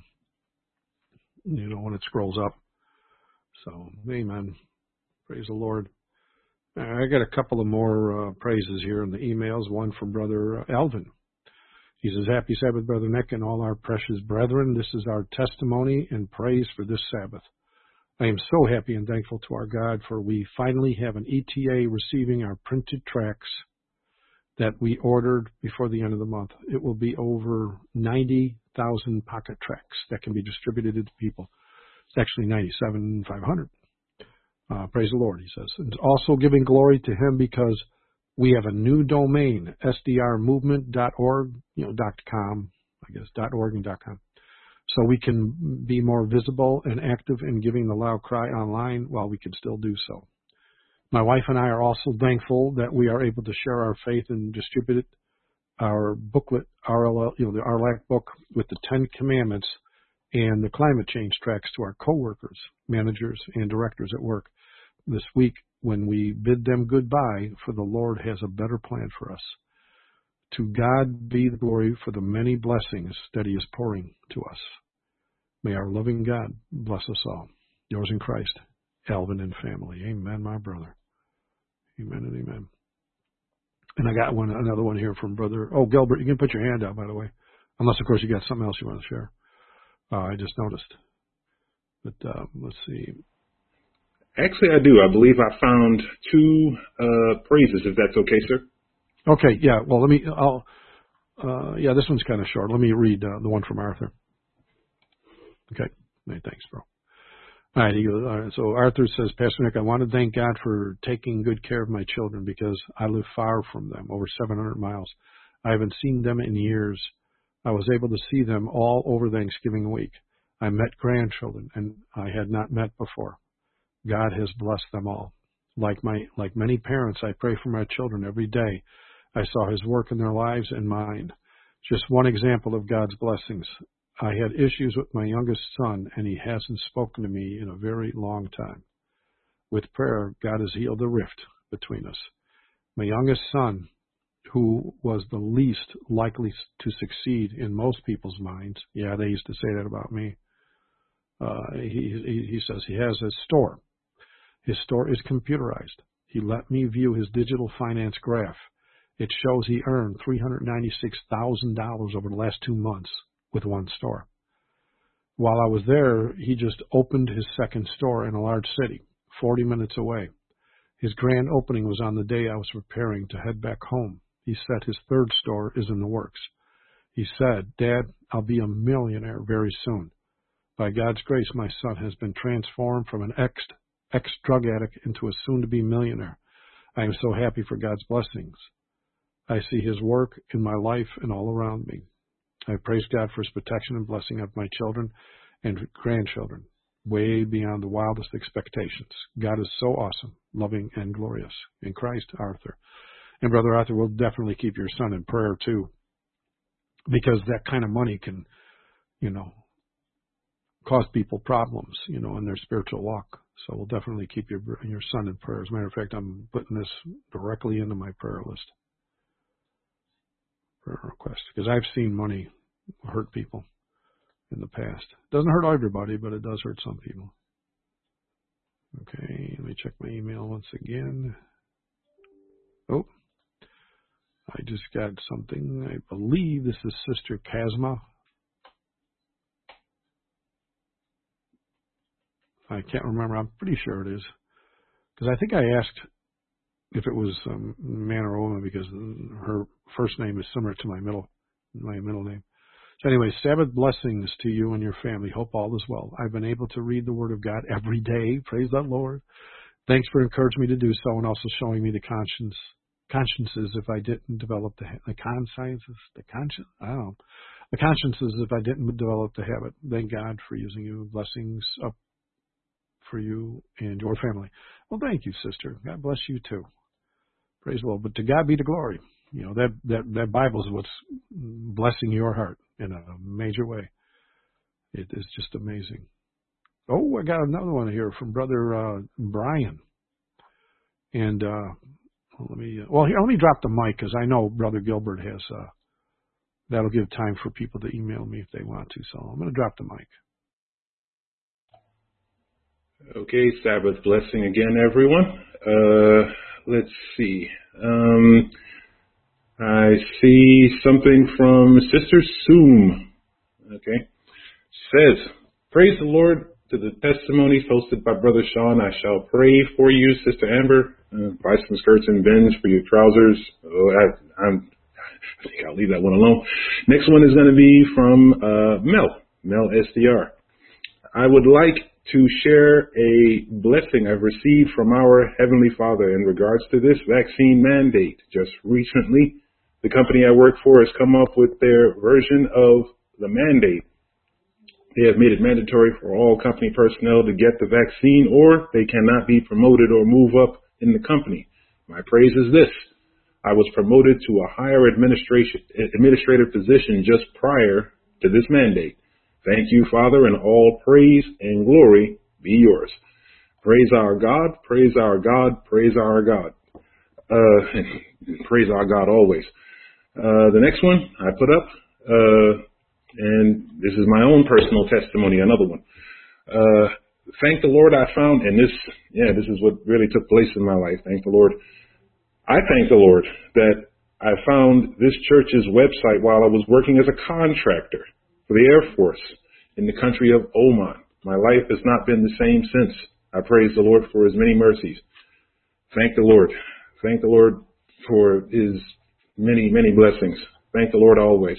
when it scrolls up. So, amen. Praise the Lord. I got a couple of more praises here in the emails. One from Brother Alvin. He says, Happy Sabbath, Brother Nick, and all our precious brethren. This is our testimony and praise for this Sabbath. I am so happy and thankful to our God, for we finally have an ETA receiving our printed tracts that we ordered before the end of the month. It will be over 90,000 pocket tracts that can be distributed to people. It's actually 97,500. Praise the Lord, he says. And also giving glory to him, because we have a new domain, sdrmovement.org, .com, I guess, .org and .com. So we can be more visible and active in giving the loud cry online while we can still do so. My wife and I are also thankful that we are able to share our faith and distribute our booklet, the RLAC book with the 10 Commandments and the climate change tracts to our coworkers, managers, and directors at work this week when we bid them goodbye, for the Lord has a better plan for us. To God be the glory for the many blessings that he is pouring to us. May our loving God bless us all. Yours in Christ. Alvin and family. Amen, my brother. Amen and amen. And I got another one here from Brother. Oh, Gilbert, you can put your hand out, by the way. Unless, of course, you got something else you want to share. I just noticed. But let's see.
Actually, I do. I believe I found two praises, if that's okay, sir.
Okay, yeah. Well, yeah, this one's kind of short. Let me read the one from Arthur. Okay. Hey, thanks, bro. All right, he goes, all right, so Arthur says, Pastor Nick, I want to thank God for taking good care of my children because I live far from them, over 700 miles. I haven't seen them in years. I was able to see them all over Thanksgiving week. I met grandchildren, and I had not met before. God has blessed them all. Like many parents, I pray for my children every day. I saw His work in their lives and mine. Just one example of God's blessings. I had issues with my youngest son, and he hasn't spoken to me in a very long time. With prayer, God has healed the rift between us. My youngest son, who was the least likely to succeed in most people's minds, yeah, they used to say that about me, he says he has a store. His store is computerized. He let me view his digital finance graph. It shows he earned $396,000 over the last 2 months with one store. While I was there, he just opened his second store in a large city, 40 minutes away. His grand opening was on the day I was preparing to head back home. He said his third store is in the works. He said, Dad, I'll be a millionaire very soon. By God's grace, my son has been transformed from an ex-drug addict into a soon-to-be millionaire. I am so happy for God's blessings. I see His work in my life and all around me. I praise God for His protection and blessing of my children and grandchildren, way beyond the wildest expectations. God is so awesome, loving, and glorious. In Christ, Arthur. And Brother Arthur, we'll definitely keep your son in prayer too, because that kind of money can, cause people problems, in their spiritual walk. So we'll definitely keep your son in prayer. As a matter of fact, I'm putting this directly into my prayer list. Prayer request, because I've seen money hurt people in the past. Doesn't hurt everybody, but it does hurt some people. Okay, let me check my email once again. Oh, I just got something. I believe this is Sister Casma. I can't remember. I'm pretty sure it is, because I think I asked if it was man or woman, because her first name is similar to my middle name. So anyway, Sabbath blessings to you and your family. Hope all is well. I've been able to read the Word of God every day. Praise the Lord. Thanks for encouraging me to do so, and also showing me the consciences if I didn't develop the consciences if I didn't develop the habit. Thank God for using you. Blessings up for you and your family. Well, thank you, sister. God bless you too. Praise the Lord. But to God be the glory. That Bible is what's blessing your heart in a major way. It is just amazing. Oh, I got another one here from Brother Brian. And let me drop the mic, because I know Brother Gilbert has, that'll give time for people to email me if they want to. So I'm going to drop the mic.
Okay, Sabbath blessing again, everyone. Let's see. I see something from Sister Soom. Okay. Says, praise the Lord to the testimonies hosted by Brother Sean. I shall pray for you, Sister Amber. Buy some skirts and bins for your trousers. I think I'll leave that one alone. Next one is going to be from Mel SDR. I would like to share a blessing I've received from our Heavenly Father in regards to this vaccine mandate. Just recently, the company I work for has come up with their version of the mandate. They have made it mandatory for all company personnel to get the vaccine, or they cannot be promoted or move up in the company. My praise is this. I was promoted to a higher administrative position just prior to this mandate. Thank you, Father, and all praise and glory be yours. Praise our God, praise our God, praise our God. Praise our God always. The next one I put up, and this is my own personal testimony, another one. thank the Lord I found, and this is what really took place in my life. Thank the Lord. I thank the Lord that I found this church's website while I was working as a contractor for the Air Force in the country of Oman. My life has not been the same since. I praise the Lord for his many mercies. Thank the Lord. Thank the Lord for his many, many blessings. Thank the Lord always.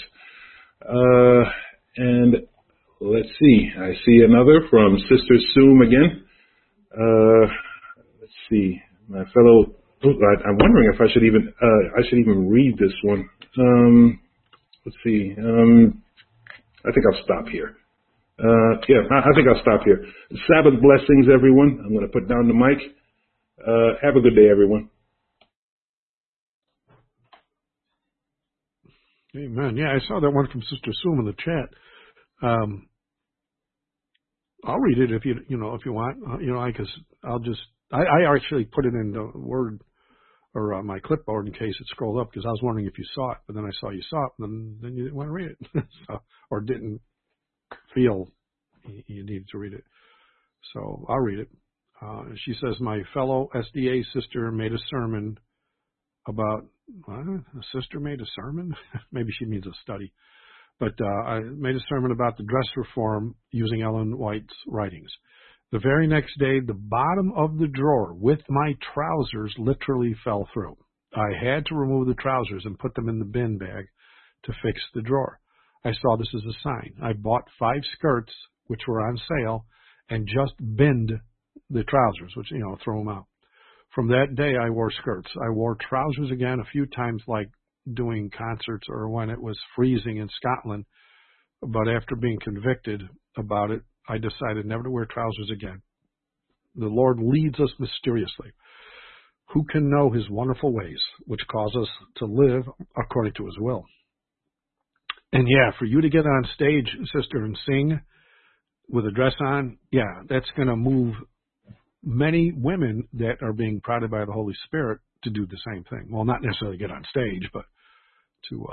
And let's see. I see another from Sister Soom again. Let's see. My fellow, I'm wondering if I should even read this one. Let's see. I think I'll stop here. I think I'll stop here. Sabbath blessings, everyone. I'm going to put down the mic. Have a good day, everyone.
Amen. Yeah, I saw that one from Sister Soom in the chat. I'll read it if you want. I actually put it in the Word or my clipboard in case it scrolled up because I was wondering if you saw it, but then I saw you saw it, and then you didn't want to read it, or didn't feel you needed to read it. So I'll read it. She says, my fellow SDA sister made a sermon about, a sister made a sermon? Maybe she means a study. But I made a sermon about the dress reform using Ellen White's writings. The very next day, the bottom of the drawer with my trousers literally fell through. I had to remove the trousers and put them in the bin bag to fix the drawer. I saw this as a sign. I bought 5 skirts, which were on sale, and just binned the trousers, which, throw them out. From that day, I wore skirts. I wore trousers again a few times, like doing concerts or when it was freezing in Scotland. But after being convicted about it, I decided never to wear trousers again. The Lord leads us mysteriously. Who can know his wonderful ways, which cause us to live according to his will? And yeah, for you to get on stage, sister, and sing with a dress on, that's going to move many women that are being prodded by the Holy Spirit to do the same thing. Well, not necessarily get on stage, but to,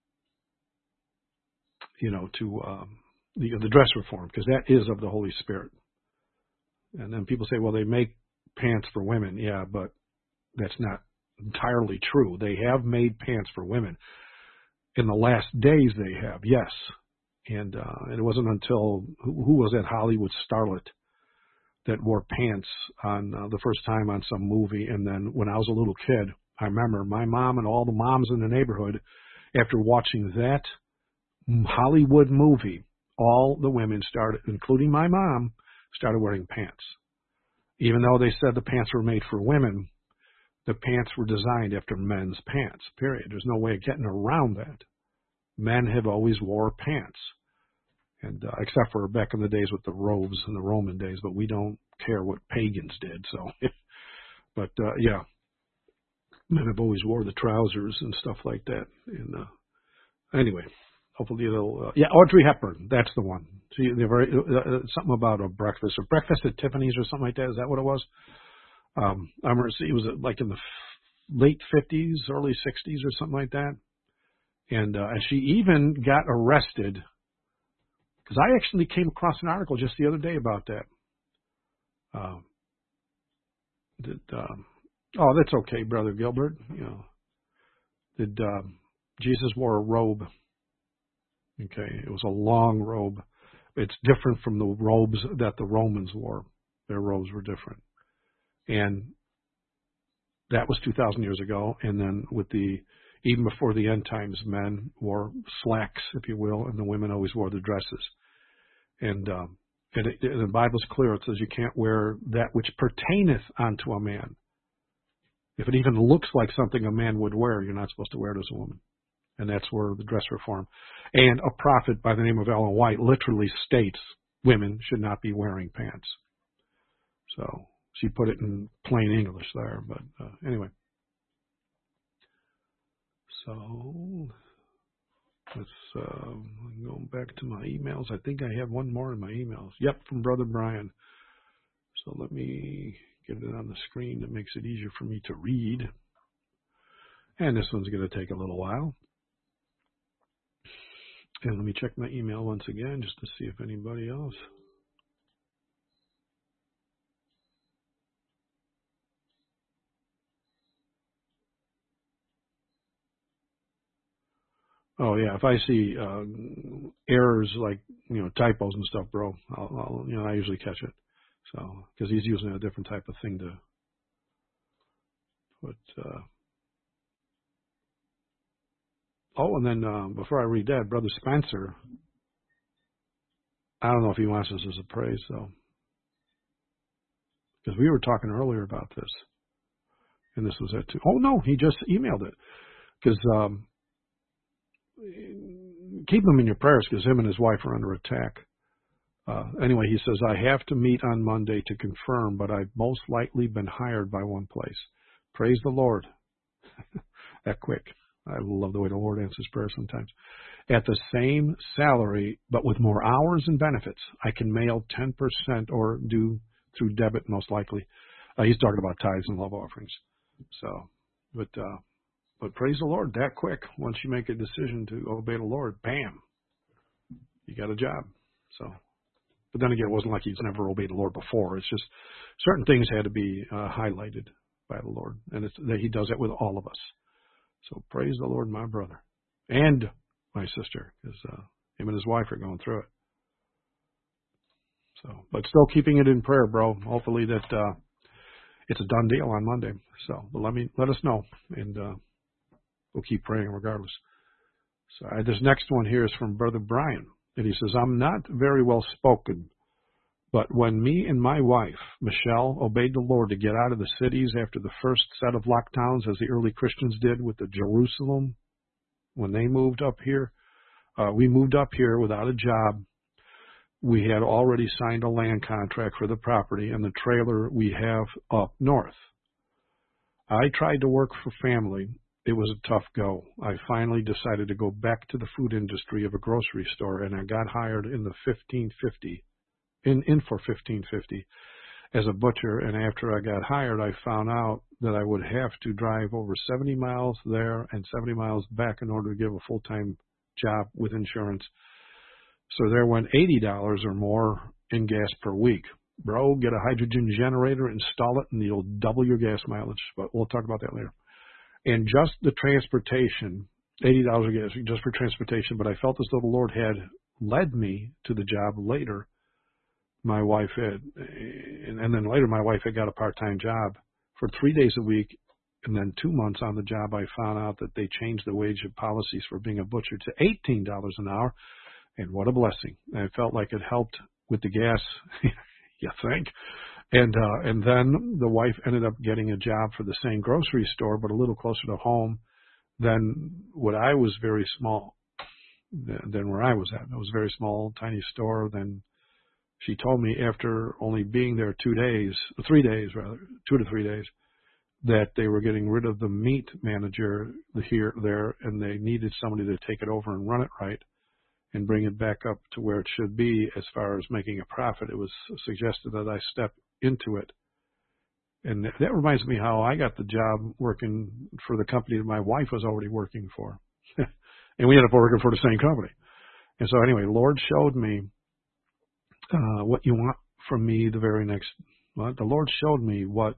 the dress reform, because that is of the Holy Spirit. And then people say, well, they make pants for women. Yeah, but that's not entirely true. They have made pants for women. In the last days they have, yes. And it wasn't until, who was that Hollywood starlet that wore pants on the first time on some movie? And then when I was a little kid, I remember my mom and all the moms in the neighborhood, after watching that Hollywood movie, all the women started, including my mom, started wearing pants. Even though they said the pants were made for women, the pants were designed after men's pants, period. There's no way of getting around that. Men have always wore pants, and except for back in the days with the robes in the Roman days, but we don't care what pagans did. So, but men have always wore the trousers and stuff like that. And anyway, hopefully it'll. Audrey Hepburn, that's the one. See, something about a breakfast at Tiffany's or something like that. Is that what it was? I remember it was like in the late 50s, early 60s or something like that. And she even got arrested, because I actually came across an article just the other day about that. That's okay, Brother Gilbert. Jesus wore a robe. Okay, it was a long robe. It's different from the robes that the Romans wore. Their robes were different. And that was 2,000 years ago. And then even before the end times, men wore slacks, if you will, and the women always wore the dresses. And the Bible's clear. It says you can't wear that which pertaineth unto a man. If it even looks like something a man would wear, you're not supposed to wear it as a woman. And that's where the dress reform. And a prophet by the name of Ellen White literally states women should not be wearing pants. So she put it in plain English there. But anyway. So let's go back to my emails. I think I have one more in my emails. Yep, from Brother Brian. So let me get it on the screen that makes it easier for me to read. And this one's going to take a little while. And let me check my email once again just to see if anybody else. Oh yeah, if I see errors like typos and stuff, bro, I'll I usually catch it. So because he's using a different type of thing to put. Oh, and then before I read that, Brother Spencer, I don't know if he wants us as a praise though, because we were talking earlier about this, and this was it too. Oh no, he just emailed it because. Keep him in your prayers because him and his wife are under attack. Anyway, he says, I have to meet on Monday to confirm, but I've most likely been hired by one place. Praise the Lord. That quick. I love the way the Lord answers prayer sometimes. At the same salary, but with more hours and benefits, I can mail 10% or do through debit most likely. He's talking about tithes and love offerings. So, but praise the Lord that quick. Once you make a decision to obey the Lord, bam, you got a job. So, but then again, it wasn't like he's never obeyed the Lord before. It's just certain things had to be highlighted by the Lord, and it's that He does it with all of us. So praise the Lord, my brother and my sister, because him and his wife are going through it. So, but still keeping it in prayer, bro. Hopefully that it's a done deal on Monday. So, but let us know, and we'll keep praying regardless. So this next one here is from Brother Brian, and he says, I'm not very well spoken, but when me and my wife, Michelle, obeyed the Lord to get out of the cities after the first set of lockdowns, as the early Christians did with the Jerusalem, when they moved up here, we moved up here without a job. We had already signed a land contract for the property and the trailer we have up north. I tried to work for family. It was a tough go. I finally decided to go back to the food industry of a grocery store, and I got hired in the 1550, for 1550 as a butcher. And after I got hired, I found out that I would have to drive over 70 miles there and 70 miles back in order to give a full-time job with insurance. So there went $80 or more in gas per week. Bro, get a hydrogen generator, install it, and you'll double your gas mileage. But we'll talk about that later. And just the transportation, $80 a gas just for transportation, but I felt as though the Lord had led me to the job later. My wife had, and then later my wife had got a part-time job for 3 days a week, and then 2 months on the job I found out that they changed the wage of policies for being a butcher to $18 an hour, and what a blessing. I felt like it helped with the gas, you think? And then the wife ended up getting a job for the same grocery store, but a little closer to home than what I was very small, than where I was at. It was a very small, tiny store. Then she told me after only being there 2 days, 3 days rather, 2 to 3 days, that they were getting rid of the meat manager there, and they needed somebody to take it over and run it right and bring it back up to where it should be as far as making a profit. It was suggested that I step into it. And that reminds me how I got the job working for the company that my wife was already working for. And we ended up working for the same company. And so anyway, Lord showed me what you want from me the very next month. The Lord showed me what,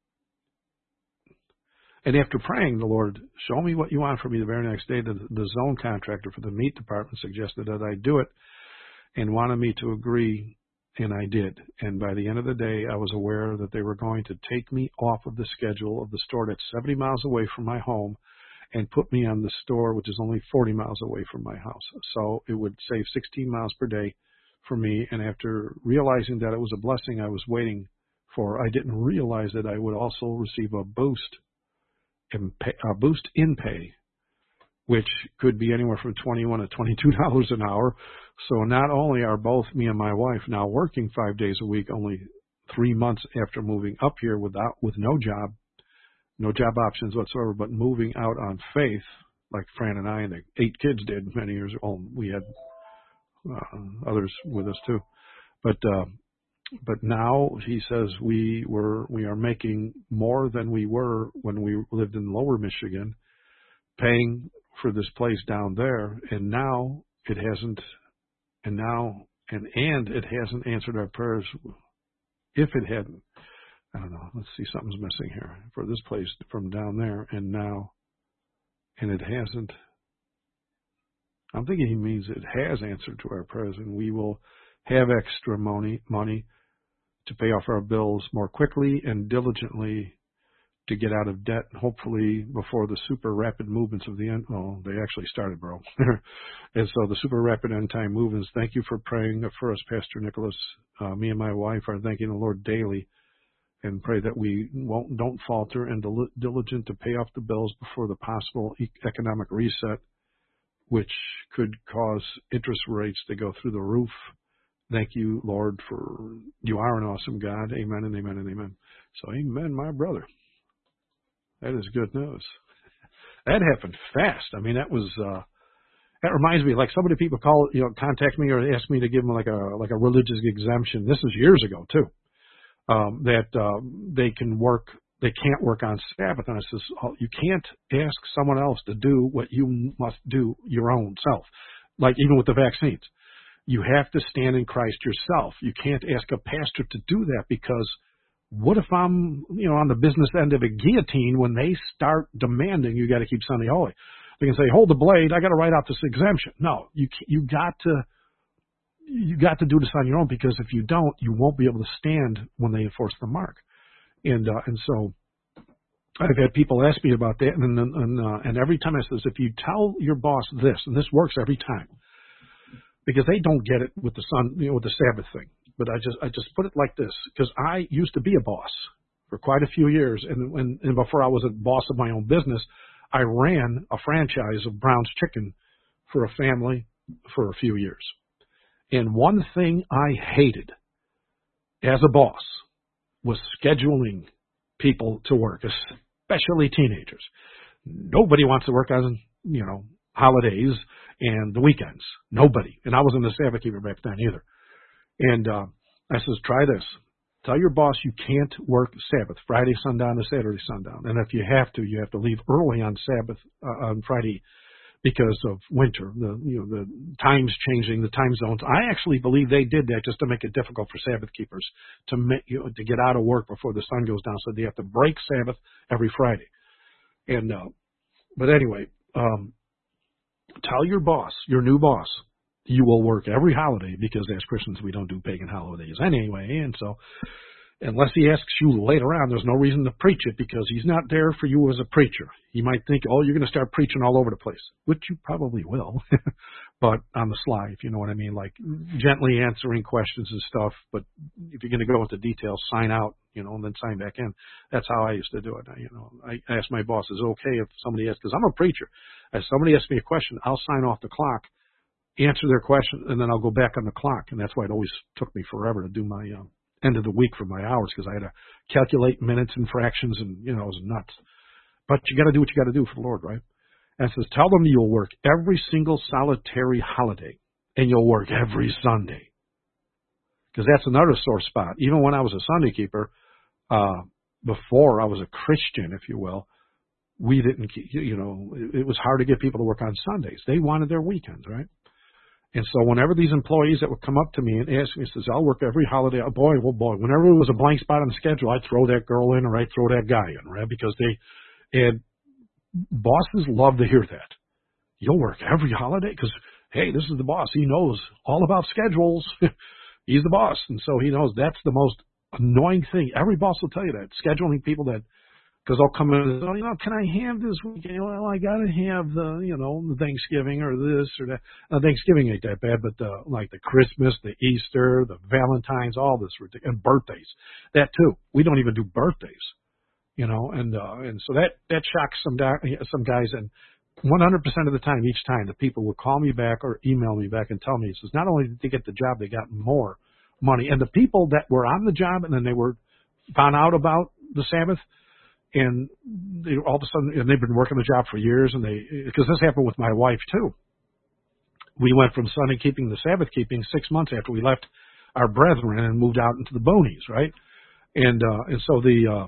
and after praying, the Lord showed me what you want from me the very next day. The zone contractor for the meat department suggested that I do it and wanted me to agree. And I did. And by the end of the day, I was aware that they were going to take me off of the schedule of the store that's 70 miles away from my home and put me on the store, which is only 40 miles away from my house. So it would save 16 miles per day for me. And after realizing that it was a blessing I was waiting for, I didn't realize that I would also receive a boost in pay, which could be anywhere from $21 to $22 an hour. So not only are both me and my wife now working 5 days a week, only 3 months after moving up here with no job options whatsoever, but moving out on faith, like Fran and I and the 8 kids did many years ago. We had others with us too. But now he says we are making more than we were when we lived in Lower Michigan, paying for this place down there, and now it hasn't, and it hasn't answered our prayers. If it hadn't, I don't know. Let's see, something's missing here for this place from down there, and now, and it hasn't. I'm thinking he means it has answered to our prayers, and we will have extra money to pay off our bills more quickly and diligently to get out of debt, hopefully before the super rapid movements of the end. Oh, they actually started, bro. And so the super rapid end time movements. Thank you for praying for us, Pastor Nicholas. Me and my wife are thanking the Lord daily and pray that we don't falter and diligent to pay off the bills before the possible economic reset, which could cause interest rates to go through the roof. Thank you, Lord, for you are an awesome God. Amen and amen and amen. So amen, my brother. That is good news. That happened fast. I mean, that was, that reminds me, like so many people contact me or ask me to give them like a religious exemption. This is years ago too. That they can't work on Sabbath. And I says, you can't ask someone else to do what you must do your own self. Like even with the vaccines, you have to stand in Christ yourself. You can't ask a pastor to do that because what if I'm, on the business end of a guillotine when they start demanding you got to keep Sunday holy? They can say, hold the blade. I got to write out this exemption. No, you got to do this on your own, because if you don't, you won't be able to stand when they enforce the mark. And so I've had people ask me about that, and every time I says, if you tell your boss this, and this works every time, because they don't get it with the with the Sabbath thing. But I just put it like this, because I used to be a boss for quite a few years, and before I was a boss of my own business, I ran a franchise of Brown's Chicken for a family for a few years. And one thing I hated as a boss was scheduling people to work, especially teenagers. Nobody wants to work on, holidays and the weekends. Nobody. And I wasn't a Sabbath keeper back then either. And I says, try this. Tell your boss you can't work Sabbath, Friday sundown to Saturday sundown. And if you have to leave early on Sabbath, on Friday, because of winter, the times changing, the time zones. I actually believe they did that just to make it difficult for Sabbath keepers to get out of work before the sun goes down, so they have to break Sabbath every Friday. And but anyway, tell your boss, your new boss, you will work every holiday, because as Christians we don't do pagan holidays anyway, and so unless he asks you later on, there's no reason to preach it, because he's not there for you as a preacher. He might think, oh, you're going to start preaching all over the place, which you probably will, but on the sly, if you know what I mean, like gently answering questions and stuff. But if you're going to go into details, sign out, and then sign back in. That's how I used to do it. I asked my boss, is it okay if somebody asks, because I'm a preacher, if somebody asks me a question, I'll sign off the clock, answer their question, and then I'll go back on the clock. And that's why it always took me forever to do my end of the week for my hours, because I had to calculate minutes and fractions, and it was nuts. But you got to do what you got to do for the Lord, right? And it says, tell them you'll work every single solitary holiday, and you'll work every Sunday, because that's another sore spot. Even when I was a Sunday keeper, before I was a Christian, if you will, we didn't, it was hard to get people to work on Sundays. They wanted their weekends, right? And so whenever these employees that would come up to me and ask me, says, I'll work every holiday. Oh boy, whenever there was a blank spot on the schedule, I'd throw that girl in, or I'd throw that guy in, right? Because and bosses love to hear that. You'll work every holiday? Because, hey, this is the boss. He knows all about schedules. He's the boss. And so he knows that's the most annoying thing. Every boss will tell you that. Scheduling people that, because they'll come in and say, can I have this weekend? Well, I got to have the Thanksgiving or this or that. Thanksgiving ain't that bad, but like the Christmas, the Easter, the Valentine's, all this ridiculous, and birthdays. That too. We don't even do birthdays, and so that shocks some guys. And 100% of the time, each time, the people would call me back or email me back and tell me, it says, not only did they get the job, they got more money. And the people that were on the job and then they were found out about the Sabbath, and they, all of a sudden, and they've been working the job for years, and because this happened with my wife too. We went from Sunday keeping to Sabbath keeping 6 months after we left our brethren and moved out into the boonies, right? And so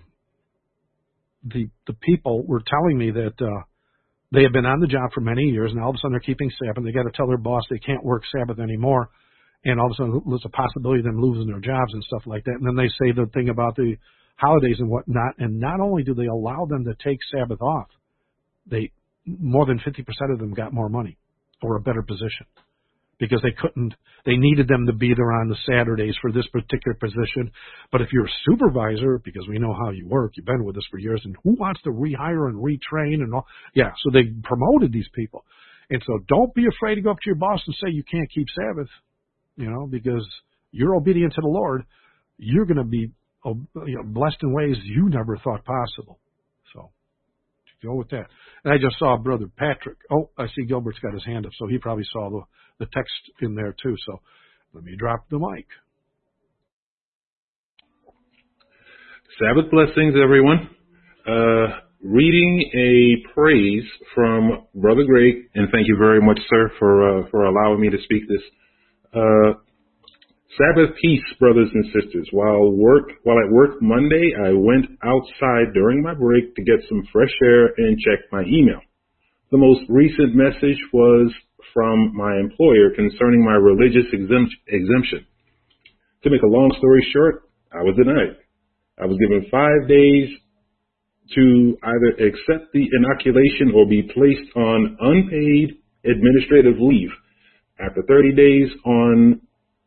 the people were telling me that they had been on the job for many years, and all of a sudden they're keeping Sabbath. They got to tell their boss they can't work Sabbath anymore, and all of a sudden there's a possibility of them losing their jobs and stuff like that. And then they say the thing about the holidays and whatnot, and not only do they allow them to take Sabbath off, more than 50% of them got more money. or a better position because they needed them to be there on the Saturdays for this particular position. But if you're a supervisor, because we know how you work, you've been with us for years, and who wants to rehire and retrain and all? Yeah, so they promoted these people. And so don't be afraid to go up to your boss and say you can't keep Sabbath, because you're obedient to the Lord. You're going to be blessed in ways you never thought possible. So go with that. And I just saw Brother Patrick. Oh, I see Gilbert's got his hand up, so he probably saw the text in there too. So let me drop the mic.
Sabbath blessings, everyone. Reading a praise from Brother Greg, and thank you very much, sir, for allowing me to speak this. Sabbath peace, brothers and sisters. While at work Monday, I went outside during my break to get some fresh air and check my email. The most recent message was from my employer concerning my religious exemption. To make a long story short, I was denied. I was given 5 days to either accept the inoculation or be placed on unpaid administrative leave. After 30 days on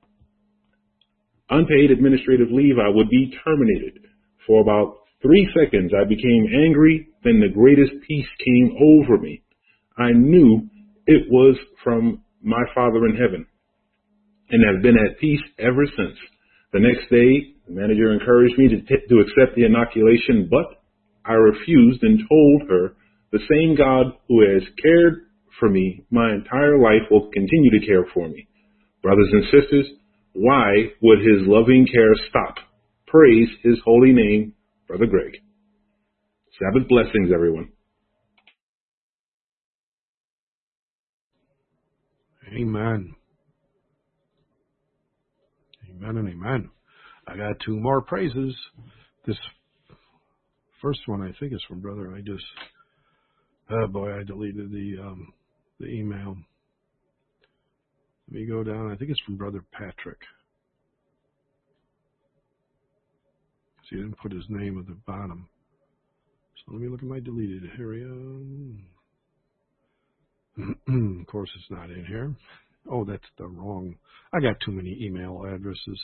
unpaid administrative leave, I would be terminated. For about 3 seconds, I became angry. Then the greatest peace came over me. I knew it was from my Father in heaven and have been at peace ever since. The next day, the manager encouraged me to accept the inoculation, but I refused and told her the same God who has cared for me my entire life will continue to care for me. Brothers and sisters, why would his loving care stop? Praise his holy name, Brother Greg. Sabbath blessings, everyone.
Amen. Amen and amen. I got 2 more praises. This first one, I think, is from Brother. I deleted the email. Let me go down. I think it's from Brother Patrick. He didn't put his name at the bottom. So let me look at my deleted area. Of course, it's not in here. Oh, that's the wrong. I got too many email addresses.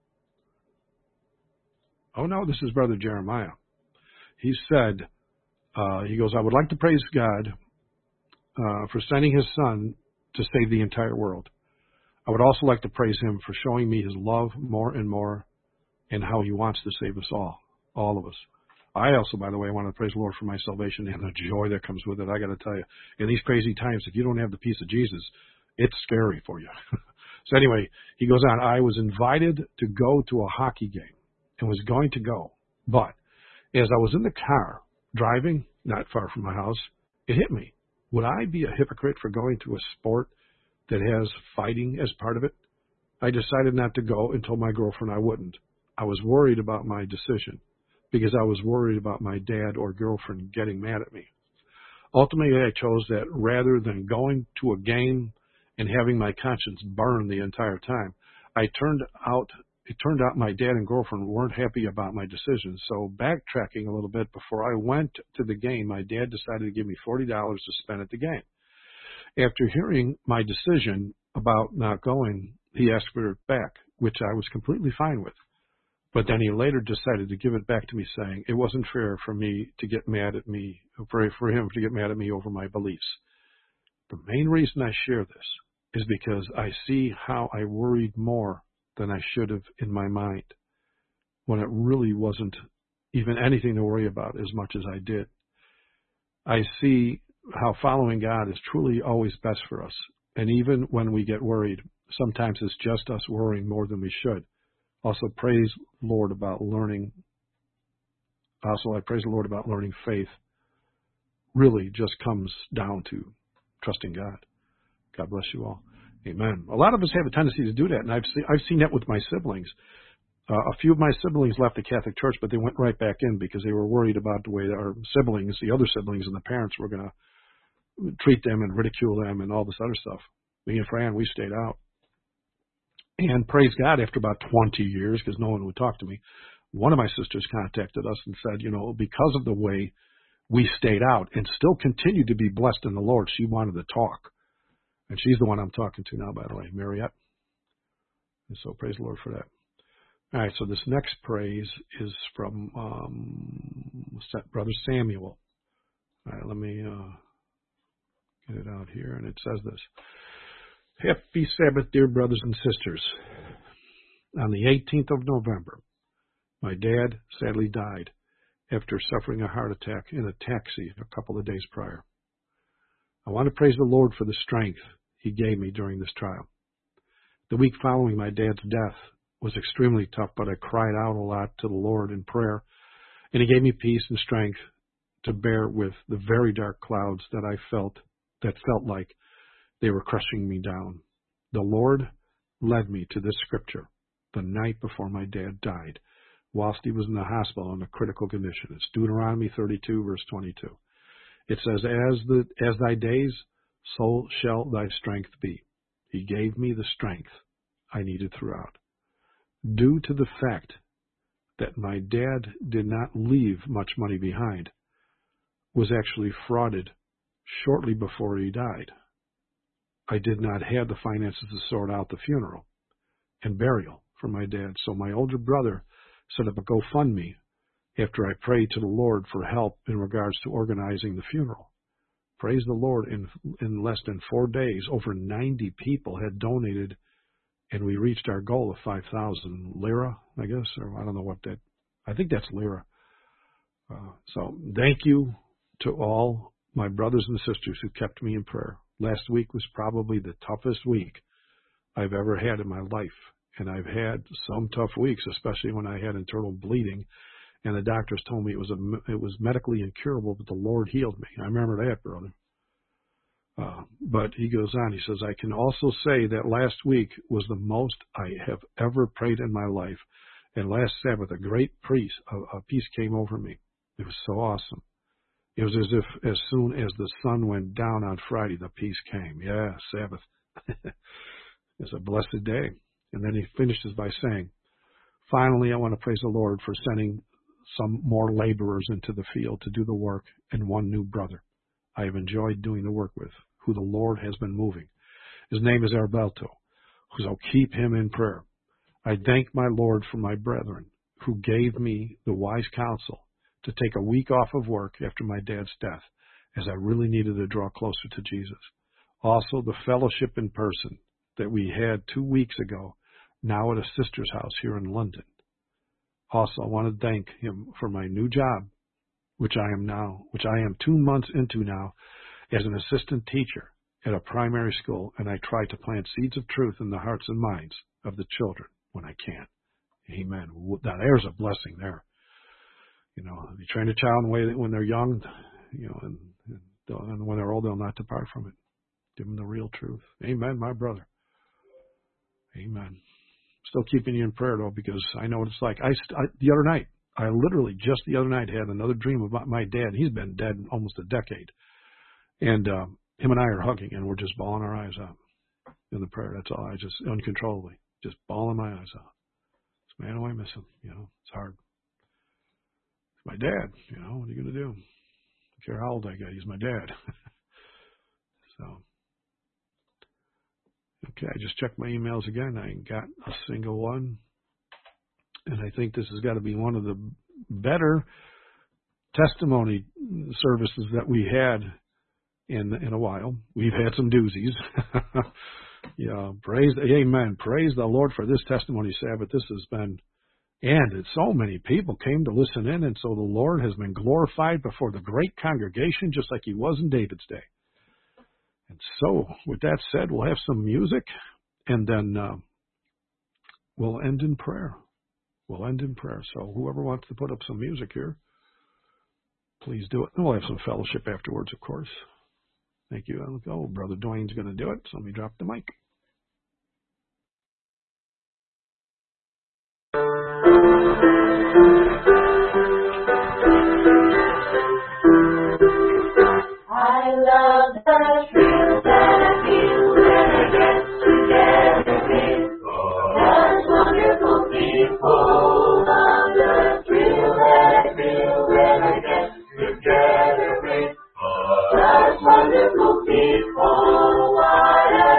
Oh, no, this is Brother Jeremiah. He said, he goes, I would like to praise God for sending his son to save the entire world. I would also like to praise him for showing me his love more and more and how he wants to save us all of us. I also, by the way, want to praise the Lord for my salvation and the joy that comes with it. I got to tell you, in these crazy times, if you don't have the peace of Jesus, it's scary for you. So anyway, he goes on, I was invited to go to a hockey game and was going to go. But as I was in the car driving not far from my house, it hit me. Would I be a hypocrite for going to a sport that has fighting as part of it? I decided not to go and told my girlfriend I wouldn't. I was worried about my decision because I was worried about my dad or girlfriend getting mad at me. Ultimately, I chose that rather than going to a game and having my conscience burn the entire time. It turned out my dad and girlfriend weren't happy about my decision. So backtracking a little bit, before I went to the game, my dad decided to give me $40 to spend at the game. After hearing my decision about not going, he asked for it back, which I was completely fine with. But then he later decided to give it back to me, saying it wasn't fair for me to get mad at me, for him to get mad at me over my beliefs. The main reason I share this is because I see how I worried more than I should have in my mind, when it really wasn't even anything to worry about as much as I did. I see how following God is truly always best for us. And even when we get worried, sometimes it's just us worrying more than we should. Also, I praise the Lord about learning faith. Really just comes down to trusting God. God bless you all. Amen. A lot of us have a tendency to do that, and I've seen that with my siblings. A few of my siblings left the Catholic Church, but they went right back in because they were worried about the way our siblings, the other siblings and the parents, were going to treat them and ridicule them and all this other stuff. Me and Fran, we stayed out. And praise God, after about 20 years, because no one would talk to me, one of my sisters contacted us and said, because of the way we stayed out and still continued to be blessed in the Lord, she wanted to talk. And she's the one I'm talking to now, by the way, Mariette. And so praise the Lord for that. All right, so this next praise is from Brother Samuel. All right, let me get it out here, and it says this. Happy Sabbath, dear brothers and sisters. On the 18th of November, my dad sadly died after suffering a heart attack in a taxi a couple of days prior. I want to praise the Lord for the strength He gave me during this trial. The week following my dad's death was extremely tough, but I cried out a lot to the Lord in prayer, and He gave me peace and strength to bear with the very dark clouds that felt like they were crushing me down. The Lord led me to this scripture the night before my dad died, whilst he was in the hospital in a critical condition. It's Deuteronomy 32, verse 22. It says, As thy days, so shall thy strength be. He gave me the strength I needed throughout. Due to the fact that my dad did not leave much money behind, was actually frauded shortly before he died. I did not have the finances to sort out the funeral and burial for my dad, so my older brother set up a GoFundMe after I prayed to the Lord for help in regards to organizing the funeral. Praise the Lord, in less than 4 days, over 90 people had donated, and we reached our goal of 5,000 lira, I guess, or I don't know what that, I think that's lira. So thank you to all my brothers and sisters who kept me in prayer. Last week was probably the toughest week I've ever had in my life. And I've had some tough weeks, especially when I had internal bleeding, and the doctors told me it was medically incurable, but the Lord healed me. I remember that, brother. But he goes on, he says, I can also say that last week was the most I have ever prayed in my life. And last Sabbath, a great peace came over me. It was so awesome. It was as if as soon as the sun went down on Friday, the peace came. Yeah, Sabbath. It's a blessed day. And then he finishes by saying, finally, I want to praise the Lord for sending some more laborers into the field to do the work, and one new brother I have enjoyed doing the work with, who the Lord has been moving. His name is Arberto, so keep him in prayer. I thank my Lord for my brethren, who gave me the wise counsel to take a week off of work after my dad's death, as I really needed to draw closer to Jesus. Also, the fellowship in person that we had 2 weeks ago, now at a sister's house here in London. Also, I want to thank him for my new job, which I am 2 months into now, as an assistant teacher at a primary school, and I try to plant seeds of truth in the hearts and minds of the children when I can. Amen. Now, there's a blessing there. You know, you train a child in a way that when they're young, you know, and when they're old, they'll not depart from it. Give them the real truth. Amen, my brother. Amen. Still keeping you in prayer, though, because I know what it's like. The other night, I literally just the other night had another dream about my dad. He's been dead almost a decade. And him and I are hugging, and we're just bawling our eyes out in the prayer. That's all. I just uncontrollably, just bawling my eyes out. Man, oh, I miss him. You know, it's hard. It's my dad. You know, what are you going to do? I don't care how old I get. He's my dad. So, okay, I just checked my emails again. I ain't got a single one. And I think this has got to be one of the better testimony services that we had in a while. We've had some doozies. Yeah, amen. Praise the Lord for this testimony Sabbath. This has been, and so many people came to listen in, and so the Lord has been glorified before the great congregation, just like he was in David's day. And so, with that said, we'll have some music, and then we'll end in prayer. We'll end in prayer. So whoever wants to put up some music here, please do it. And we'll have some fellowship afterwards, of course. Thank you. Oh, Brother Dwayne's going to do it, so let me drop the mic.
I love the thrill that I feel when I get together with such wonderful people. Love the thrill that I feel when I get together with such wonderful people. What a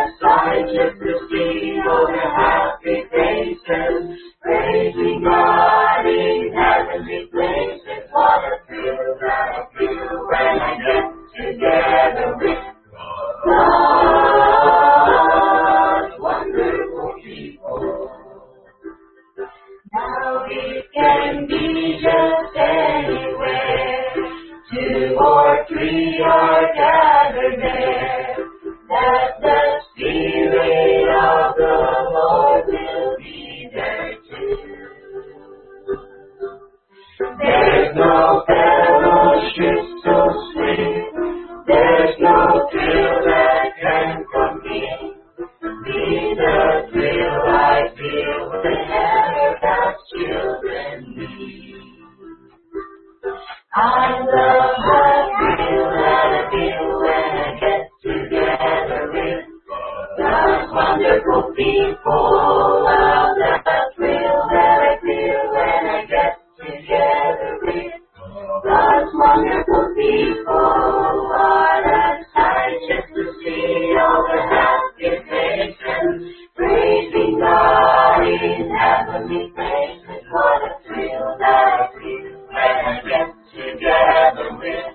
wonderful people, love that thrill that I feel when I get together with God's wonderful people. What a sight just to see all the happy faces, praising God in heavenly places. What a thrill that I feel when I get together with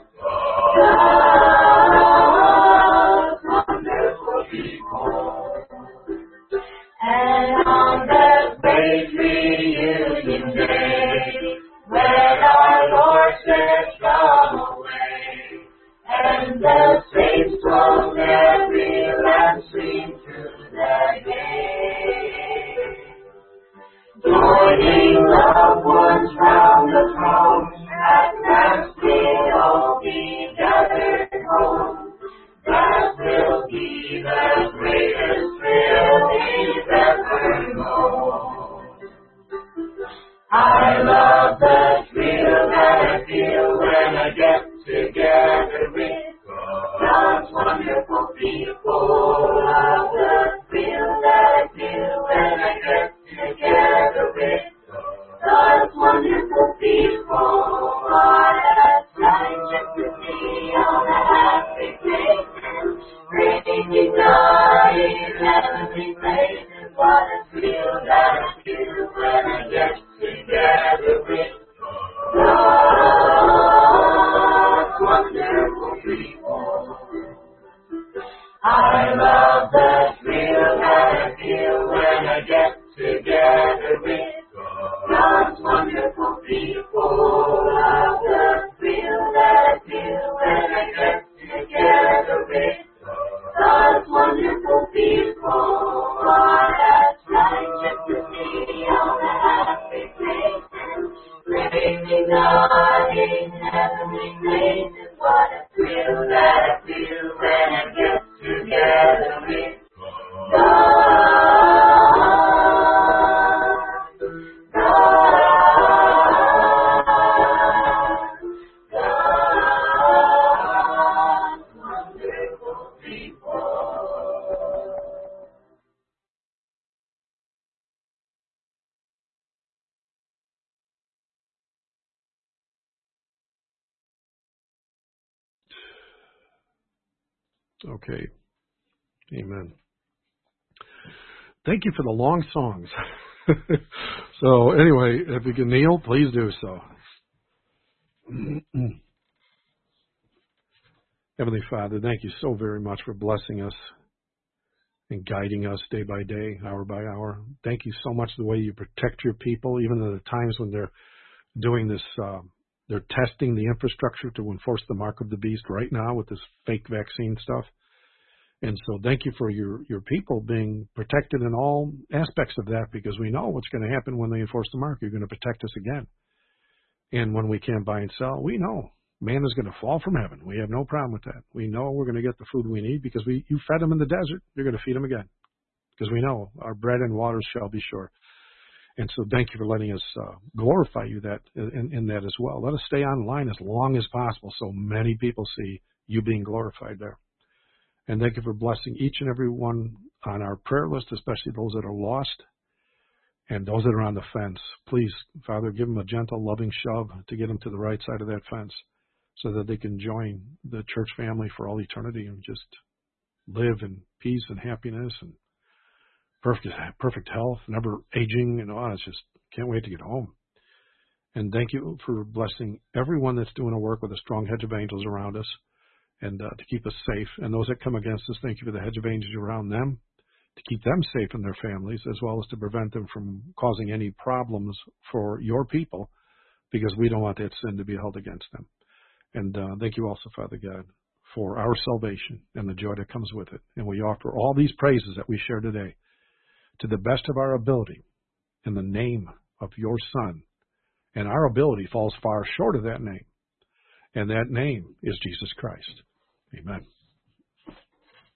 God's wonderful people. And on that great reunion day, when our Lord says, "Come away," and the saints flow their reel and swing through the gate, joining loved ones round the throne, at last we'll all be gathered home. That will be the greatest thrill we've ever known. I love the thrill that I feel when I get together with God's wonderful people. Love the thrill that I feel when I get together with God's wonderful people. What a sight just to see all the happy faces, praising God in heavenly places. What a thrill that I feel when I get together with God's wonderful people. I love the thrill that I feel when I get together with God's wonderful people. Love the thrill that I feel when I get together with God's wonderful people. What a sight just to see all the happy faces, praising God in heavenly places. What a thrill that I feel when I get together with
Okay. Amen. Thank you for the long songs. So anyway, if you can kneel, please do so. Heavenly Father, thank you so very much for blessing us and guiding us day by day, hour by hour. Thank you so much the way you protect your people, even at the times when they're doing this, they're testing the infrastructure to enforce the mark of the beast right now with this fake vaccine stuff. And so thank you for your people being protected in all aspects of that, because we know what's going to happen when they enforce the mark. You're going to protect us again. And when we can't buy and sell, we know man is going to fall from heaven. We have no problem with that. We know we're going to get the food we need because you fed them in the desert. You're going to feed them again, because we know our bread and water shall be sure. And so thank you for letting us glorify you that in that as well. Let us stay online as long as possible so many people see you being glorified there. And thank you for blessing each and every one on our prayer list, especially those that are lost and those that are on the fence. Please, Father, give them a gentle, loving shove to get them to the right side of that fence so that they can join the church family for all eternity and just live in peace and happiness and perfect health, never aging. It's just can't wait to get home. And thank you for blessing everyone that's doing a work with a strong hedge of angels around us and to keep us safe. And those that come against us, thank you for the hedge of angels around them to keep them safe and their families, as well as to prevent them from causing any problems for your people, because we don't want that sin to be held against them. And thank you also, Father God, for our salvation and the joy that comes with it. And we offer all these praises that we share today to the best of our ability in the name of your Son. And our ability falls far short of that name. And that name is Jesus Christ. Amen.